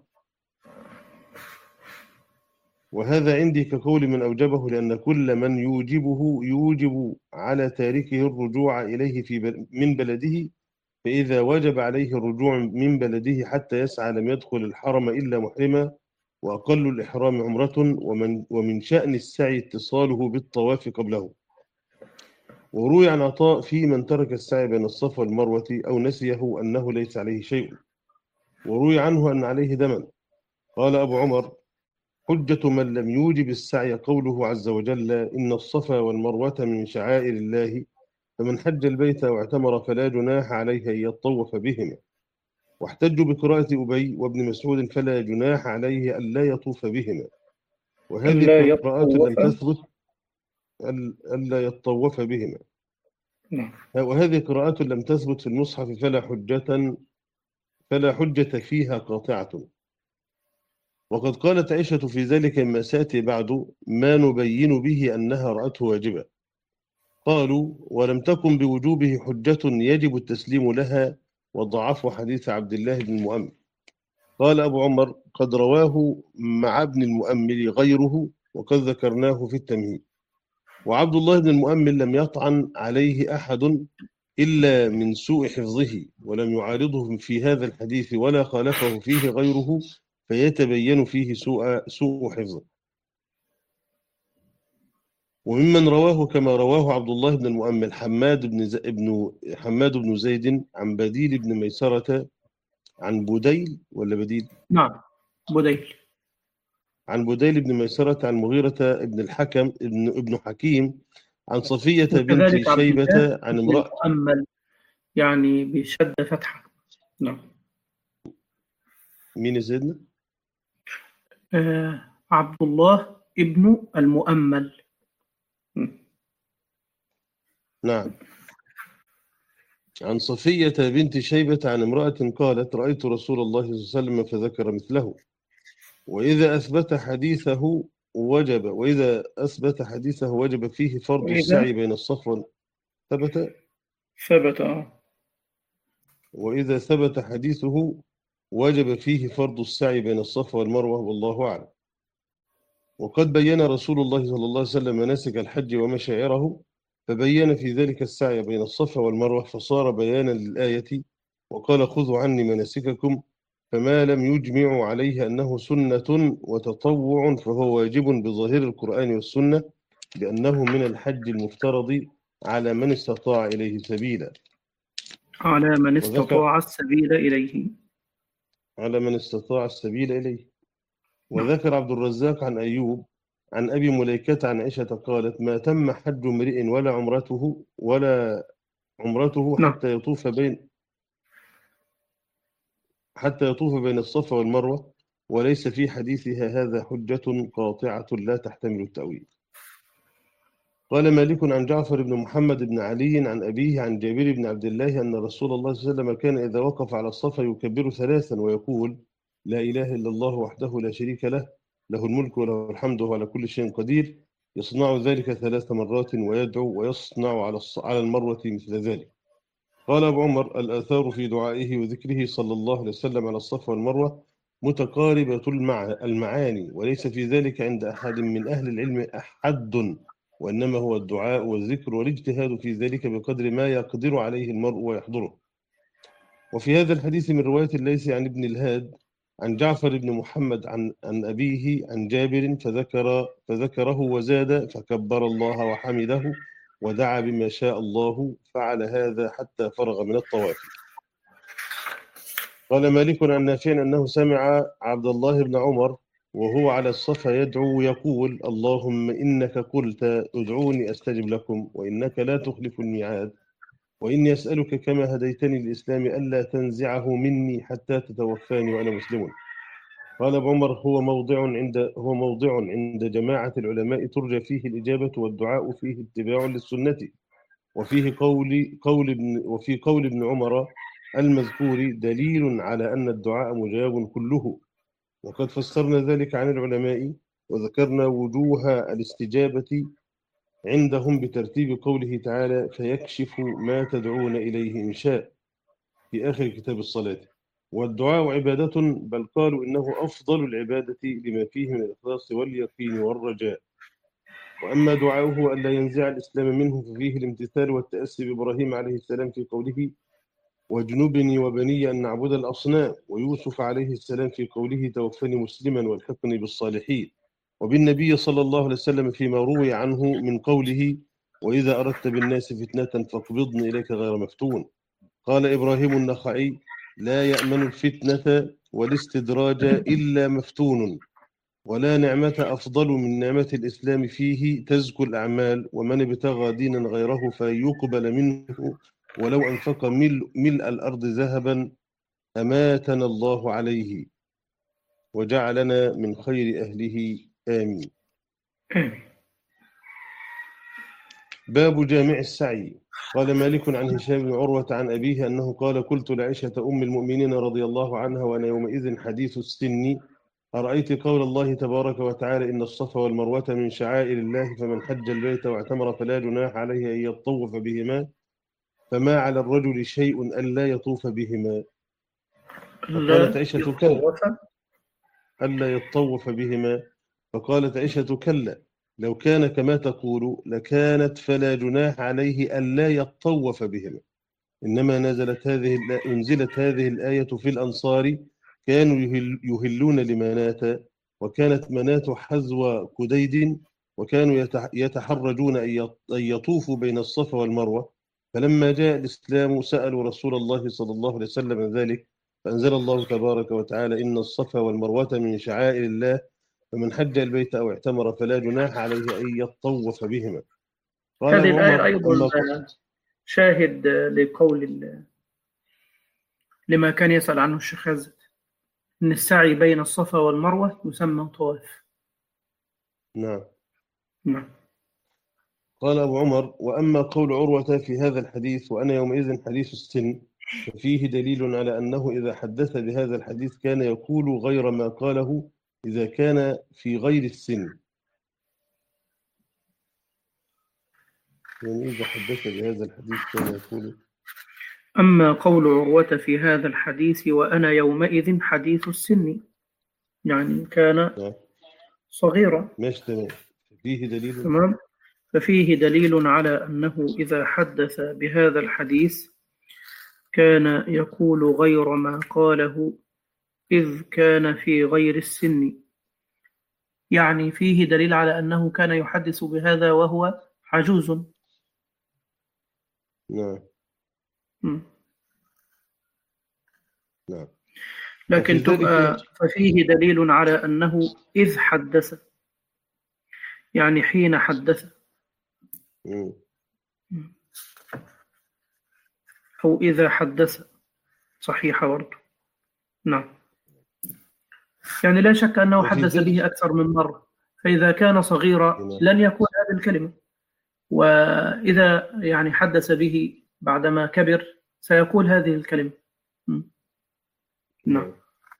[SPEAKER 3] وهذا عندي كقول من أوجبه، لأن كل من يوجبه يوجب على تاركه الرجوع إليه في بل من بلده، فإذا وجب عليه الرجوع من بلده حتى يسعى لم يدخل الحرم إلا محرما، وأقل الإحرام عمرة، ومن, ومن شأن السعي اتصاله بالطواف قبله. وروي عن عطاء في من ترك السعي بين الصفا والمروة أو نسيه أنه ليس عليه شيء، وروي عنه أن عليه دما. قال أبو عمر حجة من لم يوجب السعي قوله عز وجل إن الصفا والمروة من شعائر الله، فمن حج البيت واعتمر فلا جناح عليه أن يطوف بهما. واحتجوا بقراءة أبي وابن مسعود فلا جناح عليه ألا يطوف بهما، وهذه
[SPEAKER 1] ألا
[SPEAKER 3] قراءات لم
[SPEAKER 1] يطوف.
[SPEAKER 3] تثبت ألا يطوف بهما،
[SPEAKER 1] نعم.
[SPEAKER 3] وهذه قراءات لم تثبت في المصحف فلا حجة فلا حجة فيها قاطعة. وقد قالت عائشة في ذلك مما سيأتي بعد ما نبين به أنها رأته واجبا. قالوا ولم تكن بوجوبه حجة يجب التسليم لها، وضعفوا حديث عبد الله بن المؤمل. قال أبو عمر قد رواه مع ابن المؤمل غيره وقد ذكرناه في التمهيد. وعبد الله بن المؤمل لم يطعن عليه أحد إلا من سوء حفظه، ولم يعارضه في هذا الحديث ولا خالفه فيه غيره فيتبين فيه سوء, سوء حفظه. وممن رواه كما رواه عبد الله بن المؤمل حماد بن, ز... بن حماد بن زيد عن بديل بن ميسرة عن بديل ولا بديل؟
[SPEAKER 1] نعم بديل.
[SPEAKER 3] عن بديل بن ميسرة عن مغيرة بن الحكم ابن ابن حكيم عن صفية بنت
[SPEAKER 1] وكذلك عبد الله
[SPEAKER 3] شيبة عن
[SPEAKER 1] بن
[SPEAKER 3] امرأة.
[SPEAKER 1] المؤمل يعني بشد فتحة. نعم.
[SPEAKER 3] مين سيدنا؟
[SPEAKER 1] آه عبد الله ابن المؤمل. م.
[SPEAKER 3] نعم. عن صفية بنت شيبة عن امرأة قالت رأيت رسول الله صلى الله عليه وسلم فذكر مثله. وإذا أثبت حديثه وجب وإذا أثبت حديثه وجب فيه فرض
[SPEAKER 1] وإذا
[SPEAKER 3] السعي بين الصفا ثبت
[SPEAKER 1] ثبت. آه.
[SPEAKER 3] وإذا ثبت حديثه وجب فيه فرض السعي بين الصفا والمروة، والله أعلم. وقد بين رسول الله صلى الله عليه وسلم مناسك الحج ومشاعره، فبين في ذلك السعي بين الصفا والمروة، فصار بيانا للآية وقال خذوا عني مناسككم، فما لم يجمعوا عليه أنه سنة وتطوع فهو واجب بظاهر القرآن والسنة، بأنه من الحج المفترض على من استطاع إليه سبيلا.
[SPEAKER 1] على من
[SPEAKER 3] وذكر
[SPEAKER 1] استطاع السبيل إليه.
[SPEAKER 3] على من استطاع السبيل إليه. وذكر عبد الرزاق عن أيوب عن أبي مليكة عن عائشة قالت: ما تم حج امرئ ولا عمرته ولا عمرته
[SPEAKER 1] نعم.
[SPEAKER 3] حتى يطوف بين حتى يطوف بين الصفا والمروة، وليس في حديثها هذا حجة قاطعة لا تحتمل التأويل. قال مالك عن جعفر بن محمد بن علي عن أبيه عن جابر بن عبد الله أن رسول الله صلى الله عليه وسلم كان إذا وقف على الصفا يكبر ثلاثا ويقول: لا إله إلا الله وحده لا شريك له، له الملك وله الحمد وهو على كل شيء قدير، يصنع ذلك ثلاث مرات ويدعو ويصنع على على المروة مثل ذلك. قال أبو عمر: الآثار في دعائه وذكره صلى الله عليه وسلم على الصفا والمروة متقاربة المعاني، وليس في ذلك عند أحد من أهل العلم أحد، وإنما هو الدعاء والذكر والاجتهاد في ذلك بقدر ما يقدر عليه المرء ويحضره. وفي هذا الحديث من رواية الليث عن ابن الهاد عن جعفر بن محمد عن عن أبيه عن جابر فذكر فذكره وزاد: فكبر الله وحمده ودعا بما شاء الله، فعل هذا حتى فرغ من الطواف. قال مالك عن نافع أنه سمع عبد الله بن عمر وهو على الصفا يدعو يقول: اللهم إنك قلت ادعوني أستجب لكم، وإنك لا تخلف الميعاد، وإني أسألك كما هديتني الإسلام ألا تنزعه مني حتى تتوفاني وأنا مسلم. قال ابن عمر: هو موضع عند هو موضع عند جماعة العلماء ترجى فيه الإجابة والدعاء فيه اتباع للسنة، وفيه قول قول ابن وفي قول ابن عمر المذكور دليل على أن الدعاء مجاب كله، وقد فسرنا ذلك عن العلماء وذكرنا وجوه الاستجابة عندهم بترتيب قوله تعالى: فيكشف ما تدعون إليه إن شاء في آخر كتاب الصلاة. والدعاء عبادة، بل قالوا إنه أفضل العبادة لما فيه من الإخلاص واليقين والرجاء. وأما دعاؤه ألا ينزع الإسلام منه ففيه الامتثال والتأسي بإبراهيم عليه السلام في قوله: واجنبني وبني أن نعبد الأصنام، ويوسف عليه السلام في قوله: توفني مسلما والحقني بالصالحين، وبالنبي صلى الله عليه وسلم فيما روي عنه من قوله: وإذا أردت بالناس فتنة فاقبضني إليك غير مفتون. قال إبراهيم النخعي: لا يأمن الفتنة والاستدراج إلا مفتون، ولا نعمة أفضل من نعمة الإسلام فيه تزكو الأعمال، ومن ابتغى دينا غيره فيقبل منه ولو أنفق ملء, ملء الأرض ذهبا أماتنا الله عليه وجعلنا من خير أهله آمين. باب جامع السعي. قال مالك عن هشام بن عروة عن أبيه أنه قال: قلت لعائشة أم المؤمنين رضي الله عنها وأنا يومئذ حديث السن: أرأيت قول الله تبارك وتعالى: إن الصفا والمروة من شعائر الله، فمن حج البيت واعتمر فلا جناح عليه أن يطوف بهما، فما على الرجل شيء ألا يطوف بهما. فقالت عائشة: كلا ألا يطوف بهما. فقالت عائشة: كلا، لو كان كما تقول لكانت فلا جناح عليه ألا يطوف بهما، إنما نزلت هذه أنزلت هذه الآية في الأنصار، كانوا يهلون لمناة، وكانت مناة حذو كديد، وكانوا يتحرجون أن يطوفوا بين الصفا والمروة، فلما جاء الإسلام سألوا رسول الله صلى الله عليه وسلم ذلك، فأنزل الله تبارك وتعالى: إن الصفا والمروة من شعائر الله، فمن حج البيت أو اعتمر فلا جناح عليه أن يطوف بهما.
[SPEAKER 1] هذه الآية أيضا شاهد لقول لما كان يسأل عنه الشيخ عزت، إن السعي بين الصفا والمروة يسمى طواف.
[SPEAKER 3] نعم.
[SPEAKER 1] نعم.
[SPEAKER 3] قال أبو عمر: وأما قول عروة في هذا الحديث: وأنا يومئذ حديث السن، ففيه دليل على أنه إذا حدث بهذا الحديث كان يقول غير ما قاله إذا كان في غير السن. يعني إذا حدث بهذا الحديث كان يقول.
[SPEAKER 1] أما قول عروة في هذا الحديث: وأنا يومئذ حديث السن، يعني كان صغيرا.
[SPEAKER 3] ماشي، تمام. فيه دليل.
[SPEAKER 1] تمام. ففيه دليل على أنه إذا حدث بهذا الحديث كان يقول غير ما قاله إذ كان في غير السن، يعني فيه دليل على أنه كان يحدث بهذا وهو عجوز.
[SPEAKER 3] نعم
[SPEAKER 1] م.
[SPEAKER 3] نعم. وفي
[SPEAKER 1] لكن تبقى
[SPEAKER 3] ذلك
[SPEAKER 1] ففيه دليل على أنه إذ حدث، يعني حين حدث،
[SPEAKER 3] مم.
[SPEAKER 1] أو إذا حدث، صحيحة برضه. نعم، يعني لا شك أنه
[SPEAKER 3] وفي
[SPEAKER 1] حدث
[SPEAKER 3] ذلك
[SPEAKER 1] به أكثر من مرة، فإذا كان صغيرا
[SPEAKER 3] نعم.
[SPEAKER 1] لن يكون هذه الكلمة، وإذا يعني حدث به بعدما كبر سيقول هذه الكلمة. م. نعم.
[SPEAKER 3] نعم.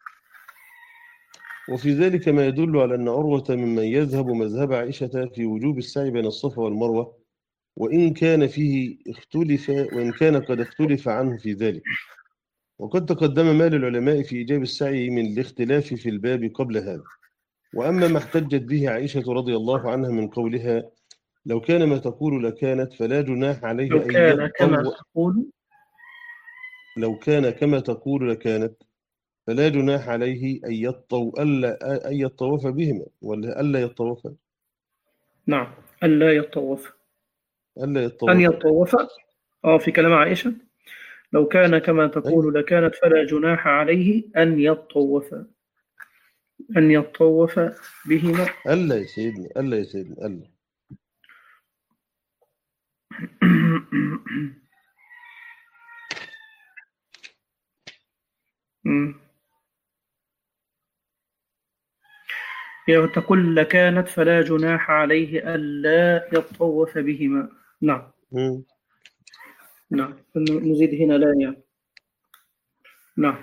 [SPEAKER 3] وفي ذلك ما يدل على أن عروة ممن يذهب مذهب عائشة في وجوب السعي بين الصفا والمروة، وإن كان فيه اختلف وإن كان قد اختلف عنه في ذلك. وقد تقدم ما للعلماء في إيجاب السعي من الاختلاف في الباب قبل هذا. وأما ما احتجت به عائشة رضي الله عنها من قولها لو كان ما تقول لكانت فلا جناح عليه
[SPEAKER 1] لو
[SPEAKER 3] أن
[SPEAKER 1] كان كما
[SPEAKER 3] يطوع
[SPEAKER 1] تقول
[SPEAKER 3] لو كان كما تقول لكانت فلا جناح عليه أن يطو ألا أن يطوف بهما، ولا ألا يطوف
[SPEAKER 1] نعم ألا يطوف،
[SPEAKER 3] ألا
[SPEAKER 1] أن
[SPEAKER 3] يطوف
[SPEAKER 1] يطوف. آه في كلام عائشة لو كان كما
[SPEAKER 3] أي
[SPEAKER 1] تقول لكانت فلا جناح عليه أن يطوف، أن يطوف بهما.
[SPEAKER 3] ألا يا سيدنا ألا يا سيدنا ألا
[SPEAKER 1] تقول لكانت فلا جناح عليه ألا يطوف بهما. نعم.
[SPEAKER 3] مم.
[SPEAKER 1] نعم نزيد هنا لا يعني. نعم.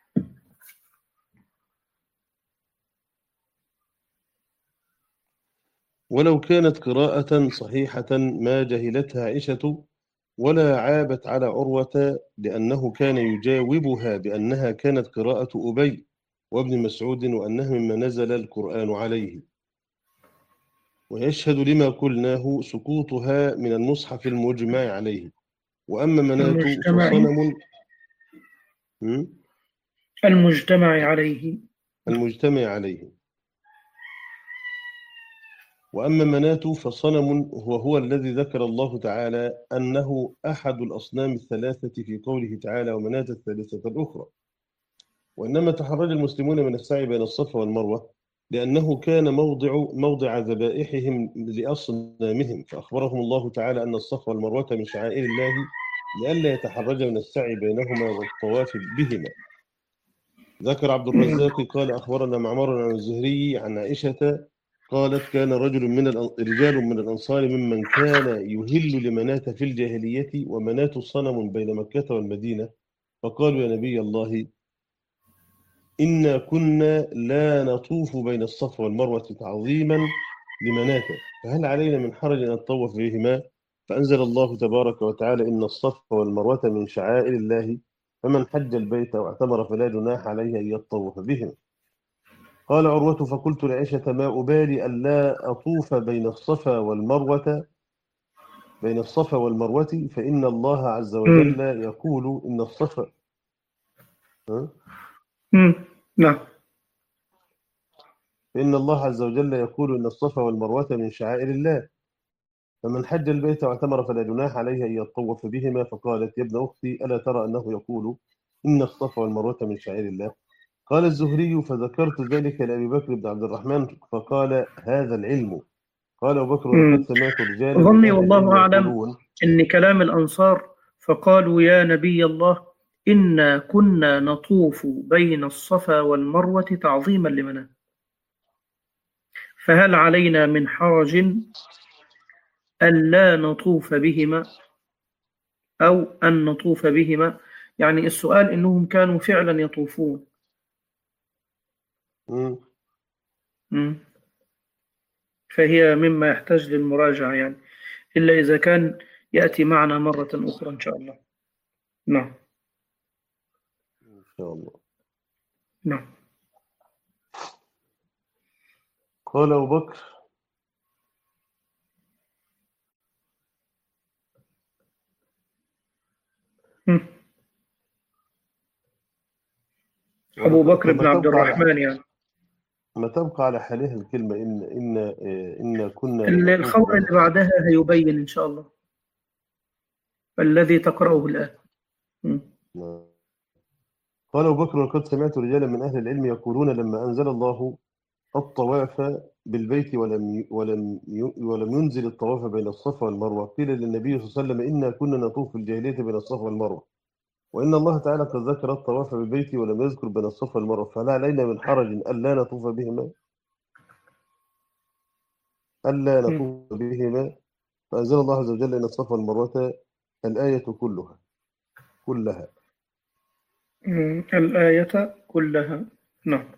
[SPEAKER 3] ولو كانت قراءة صحيحة ما جهلتها عائشة ولا عابت على عروة، لأنه كان يجاوبها بأنها كانت قراءة أبي وابن مسعود وأنها مما نزل القرآن عليه. ويشهد لما قلناه سقوطها من المصحف المجمع عليه. وأما مناة
[SPEAKER 1] المجتمع
[SPEAKER 3] فصنم م?
[SPEAKER 1] المجتمع عليه.
[SPEAKER 3] المجتمع عليه. وأما مناة فصنم وهو الذي ذكر الله تعالى أنه أحد الأصنام الثلاثة في قوله تعالى ومناة الثالثة الأخرى. وإنما تحرج المسلمون من السعي بين الصفا والمروة لأنه كان موضع موضع ذبائحهم لأصنامهم، فأخبرهم الله تعالى أن الصفا والمروة من شعائر الله لئلا يتحرج من السعي بينهما والطواف بهما. ذكر عبد الرزاق قال أخبرنا معمر عن الزهري عن عائشة قالت كان رجل من رجال من الأنصار ممن كان يهل لمناة في الجاهلية، ومناة صنم بين مكة والمدينة، فقالوا يا نبي الله إنا كنا لا نطوف بين الصفا والمروة تعظيما لمناة، فهل علينا من حرج أن نطوف بهما؟ فأنزل الله تبارك وتعالى إن الصفا والمروة من شعائر الله فمن حج البيت واعتمر فلا جناح عليه أن يطوف بهما. قال عروة فقلت لعائشة ما أبالي ألا أطوف بين الصفا والمروة بين الصفا والمروة فإن الله عز وجل يقول إن الصفا ها؟
[SPEAKER 1] نعم
[SPEAKER 3] فإن الله عز وجل يقول إن الصفا والمروة من شعائر الله فمن حج البيت واعتمر فلا جناح عليه أن يطوف بهما. فقالت يا ابن أختي ألا ترى أنه يقول إن الصفا والمروة من شعائر الله؟ قال الزهري فذكرت ذلك لأبي بكر بن عبد الرحمن فقال هذا العلم. قال أبو بكر ولقد سمعت رجالا من
[SPEAKER 1] ظني
[SPEAKER 3] أهل العلم
[SPEAKER 1] والله أعلم
[SPEAKER 3] يقولون
[SPEAKER 1] إن كلام الأنصار فقالوا يا نبي الله إنا كنا نطوف بين الصفا والمروة تعظيما لمناه، فهل علينا من حرج ألا نطوف بهما أو أن نطوف بهما؟ يعني السؤال إنهم كانوا فعلا يطوفون.
[SPEAKER 3] مم.
[SPEAKER 1] مم. فهي مما يحتاج للمراجعة يعني، إلا إذا كان يأتي معنا مرة أخرى إن شاء الله. نعم
[SPEAKER 3] إن شاء الله.
[SPEAKER 1] نعم.
[SPEAKER 3] قال أبو بكر
[SPEAKER 1] مم. أبو بكر بن
[SPEAKER 3] كما
[SPEAKER 1] عبد
[SPEAKER 3] تبقى على
[SPEAKER 1] الرحمن يعني.
[SPEAKER 3] ما تبقى على حالها الكلمة إن إن آه، إن كنا
[SPEAKER 1] ال-
[SPEAKER 3] لنطوف
[SPEAKER 1] الخبر
[SPEAKER 3] بين
[SPEAKER 1] اللي
[SPEAKER 3] الصف.
[SPEAKER 1] بعدها هيبين إن شاء الله الذي تقرأه الآن. م.
[SPEAKER 3] نعم. قال أبو بكر: وقد سمعت رجالا من أهل العلم يقولون لما أنزل الله الطواف بالبيت ولم ي- ولم ي- ولم ينزل الطواف بين الصفا والمروة، قيل للنبي صلى الله عليه وسلم: إنا كنا نطوف في الجاهلية بين الصفا والمروة، وإن الله تعالى قد ذكر الطواف بالبيت ولم يذكر بين الصفا والمروة، فهل علينا من حرج ألا نطوف بهما؟ ألا
[SPEAKER 1] م.
[SPEAKER 3] نطوف بهما فأنزل الله عز وجل: إن الصفا والمروة الآية كلها كلها.
[SPEAKER 1] م. الآية كلها. نعم.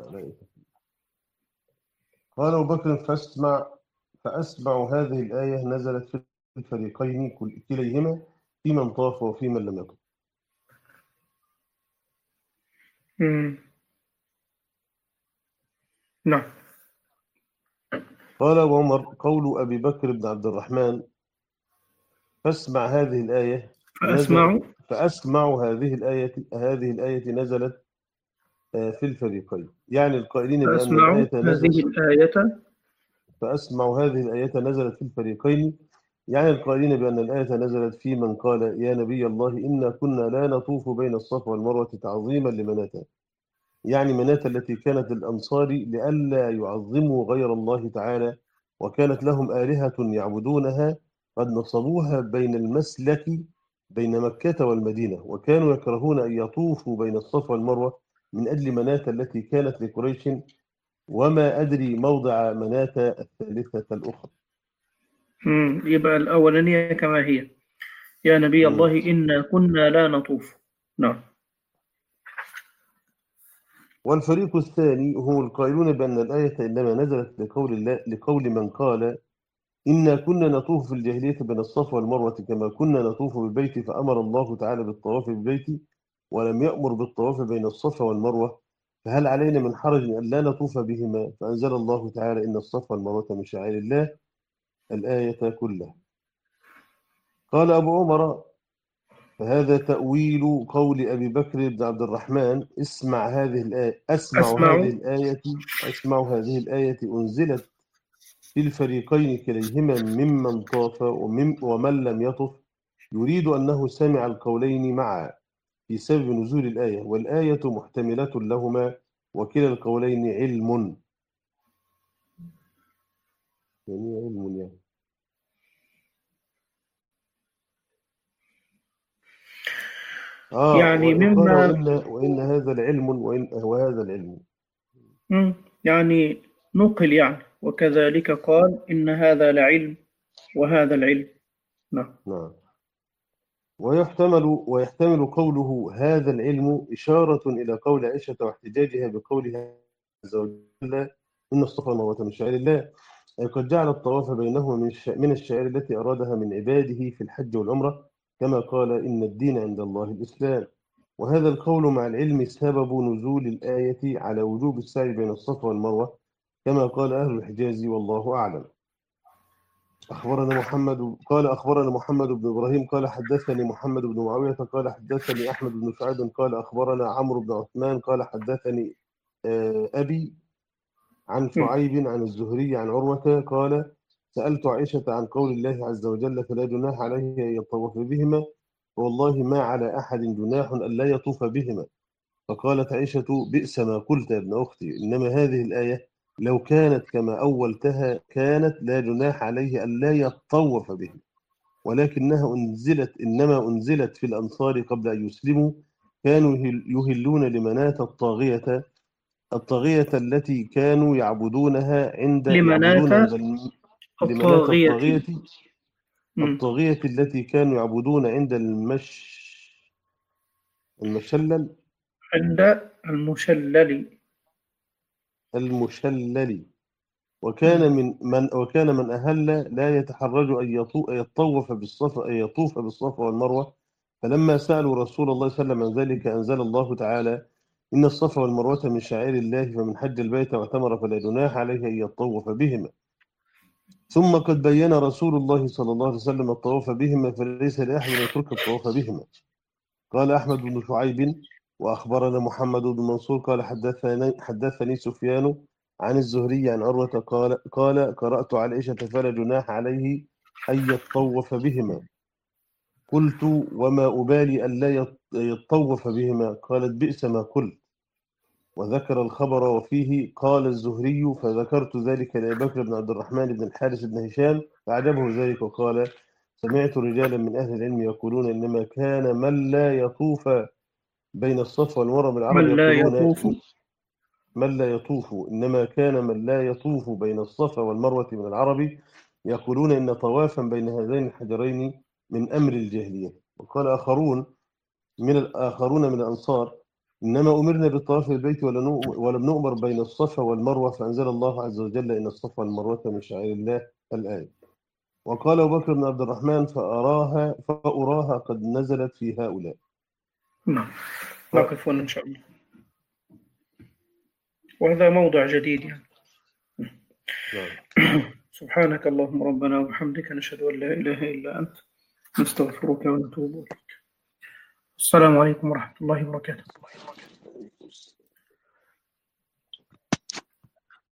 [SPEAKER 3] قال أبو بكر: فاسمع فأسمع هذه الآية نزلت في الفريقين كل- كليهما في من طاف وفي من لم يطف.
[SPEAKER 1] م. نعم.
[SPEAKER 3] قال أبو عمر: قول أبي بكر بن عبد الرحمن: فاسمع هذه الآية
[SPEAKER 1] فأسمع
[SPEAKER 3] نزل فأسمع هذه الآية هذه الآية نزلت آه، في الفريقين، يعني القائلين بأن
[SPEAKER 1] فأسمع
[SPEAKER 3] الآية
[SPEAKER 1] هذه
[SPEAKER 3] نزل
[SPEAKER 1] الآية.
[SPEAKER 3] فأسمع هذه الآية نزلت في الفريقين، يعني القائلين بأن الآية نزلت في من قال: يا نبي الله إنا كنا لا نطوف بين الصفا والمروة تعظيما لمناتا، يعني مناتا التي كانت للأنصار لئلا يعظموا غير الله تعالى، وكانت لهم آلهة يعبدونها قد نصبوها بين المسلك بين مكة والمدينة، وكانوا يكرهون أن يطوفوا بين الصفا والمروة من أجل مناتا التي كانت لقريش، وما أدري موضع مناتا الثالثة الأخرى.
[SPEAKER 1] م. يبقى الأولانية كما هي: يا نبي
[SPEAKER 3] مم.
[SPEAKER 1] الله إنا كنا لا نطوف. نعم.
[SPEAKER 3] والفريق الثاني هم القائلون بأن الآية إنما نزلت لقول الله لقول من قال: إنا كنا نطوف في الجاهلية بين الصفا والمروة كما كنا نطوف بالبيت، فأمر الله تعالى بالطواف بالبيت ولم يأمر بالطواف بين الصفا والمروة، فهل علينا من حرج أن لا نطوف بهما؟ فأنزل الله تعالى: إن الصفا والمروة من شعائر الله، الآية كلها. قال أبو عمر: فهذا تأويل قول أبي بكر بن عبد الرحمن: اسمع هذه الآية أسمع
[SPEAKER 1] أسمع.
[SPEAKER 3] هذه الآية أسمع هذه الآية أنزلت في الفريقين كليهما ممن طاف ومن ومن لم يطف، يريد أنه سمع القولين معا في سبب نزول الآية، والآية محتملة لهما، وكلا القولين علم. يعني علم يعني آه
[SPEAKER 1] يعني
[SPEAKER 3] وقال:
[SPEAKER 1] مما
[SPEAKER 3] وإن وإن هذا العلم وإن وهذا العلم.
[SPEAKER 1] م. يعني نقل يعني، وكذلك قال إن هذا لعلم وهذا العلم. نعم.
[SPEAKER 3] نعم. ويحتمل ويحتمل قوله هذا العلم إشارة إلى قول عائشة واحتجاجها بقولها عز وجل: إن الصفا والمروة من شعائر الله، أي قد جعل الطواف بينهما من الش- من الشعائر التي أرادها من عباده في الحج والعمرة، كما قال: إن الدين عند الله الإسلام. وهذا القول مع العلم سبب نزول الآية على وجوب السعي بين الصفا والمروة، كما قال أهل الحجاز، والله أعلم. أخبرنا محمد قال أخبرنا محمد بن إبراهيم قال حدثني محمد بن معاوية قال حدثني أحمد بن سعيد قال أخبرنا عمرو بن عثمان قال حدثني آه، أبي عن
[SPEAKER 1] م.
[SPEAKER 3] شعيب عن الزهري عن عروة قال: سألت عائشة عن قول الله عز وجل: فلا جناح عليه أن يطوف بهما، والله ما على أحد جناح ألا يطوف بهما. فقالت عائشة: بئس ما قلت يا ابن أختي، إنما هذه الآية لو كانت كما أولتها كانت لا جناح عليه ألا يطوف به، ولكنها أنزلت إنما أنزلت في الأنصار قبل أن يسلموا، كانوا يهل- يهلون لمناة الطاغية الطاغية التي كانوا يعبدونها عند يعبدون عند
[SPEAKER 1] لمناة
[SPEAKER 3] الم- لمناة
[SPEAKER 1] الطاغية.
[SPEAKER 3] الطاغية
[SPEAKER 1] م.
[SPEAKER 3] الطاغية التي كانوا يعبدون عند المش المشلل
[SPEAKER 1] عند المشلل.
[SPEAKER 3] المشلل.
[SPEAKER 1] م.
[SPEAKER 3] وكان من من وكان من أهل لا يتحرج أن يطو- أن يطوف بالصفا أن يطوف بالصفا والمروة، فلما سألوا رسول الله صلى الله عليه وسلم عن ذلك أنزل الله تعالى: إن الصفا والمروة من شعائر الله، فمن حج البيت واعتمر فلا جناح عليه أن يطوف بهما. ثم قد بين رسول الله صلى الله عليه وسلم الطواف بهما، فليس لأحد أن يترك الطواف بهما. قال أحمد بن شعيب: وأخبرنا محمد بن منصور قال حدثني حدثني سفيان عن الزهري عن عروة قال قال قرأت عائشة فلا جناح عليه أن يطوف بهما. قلت وما أبالي أن لا يطوف بهما؟ قالت بئس ما قلت. وذكر الخبر وفيه قال الزهري فذكرت ذلك لأبي بكر بن عبد الرحمن بن الحارث بن هشام فأعجبه ذلك وقال سمعت رجالا من أهل العلم يقولون إنما كان من لا يطوف بين الصفا والمروة من العرب
[SPEAKER 1] من لا
[SPEAKER 3] يقولون
[SPEAKER 1] يطوف
[SPEAKER 3] من لا يطوف إنما كان من لا يطوف بين الصفا والمروة من العرب يقولون إن طوافا بين هذين الحجرين من أمر الجاهلية. وقال آخرون من الآخرون من الأنصار إنما أمرنا بالطواف في البيت ولم نؤمر بين الصفا والمروة فأنزل الله عز وجل إن الصفا والمروة من شعائر الله الآية. وقال أبو بكر بن عبد الرحمن فأراها فأراها قد نزلت في هؤلاء.
[SPEAKER 1] نعم نقف إن شاء الله، وهذا موضع جديد يعني.
[SPEAKER 3] نعم.
[SPEAKER 1] سبحانك اللهم ربنا وبحمدك نشهد أن لا إله إلا أنت نستغفرك ونتوب إليك. السلام عليكم ورحمة الله وبركاته.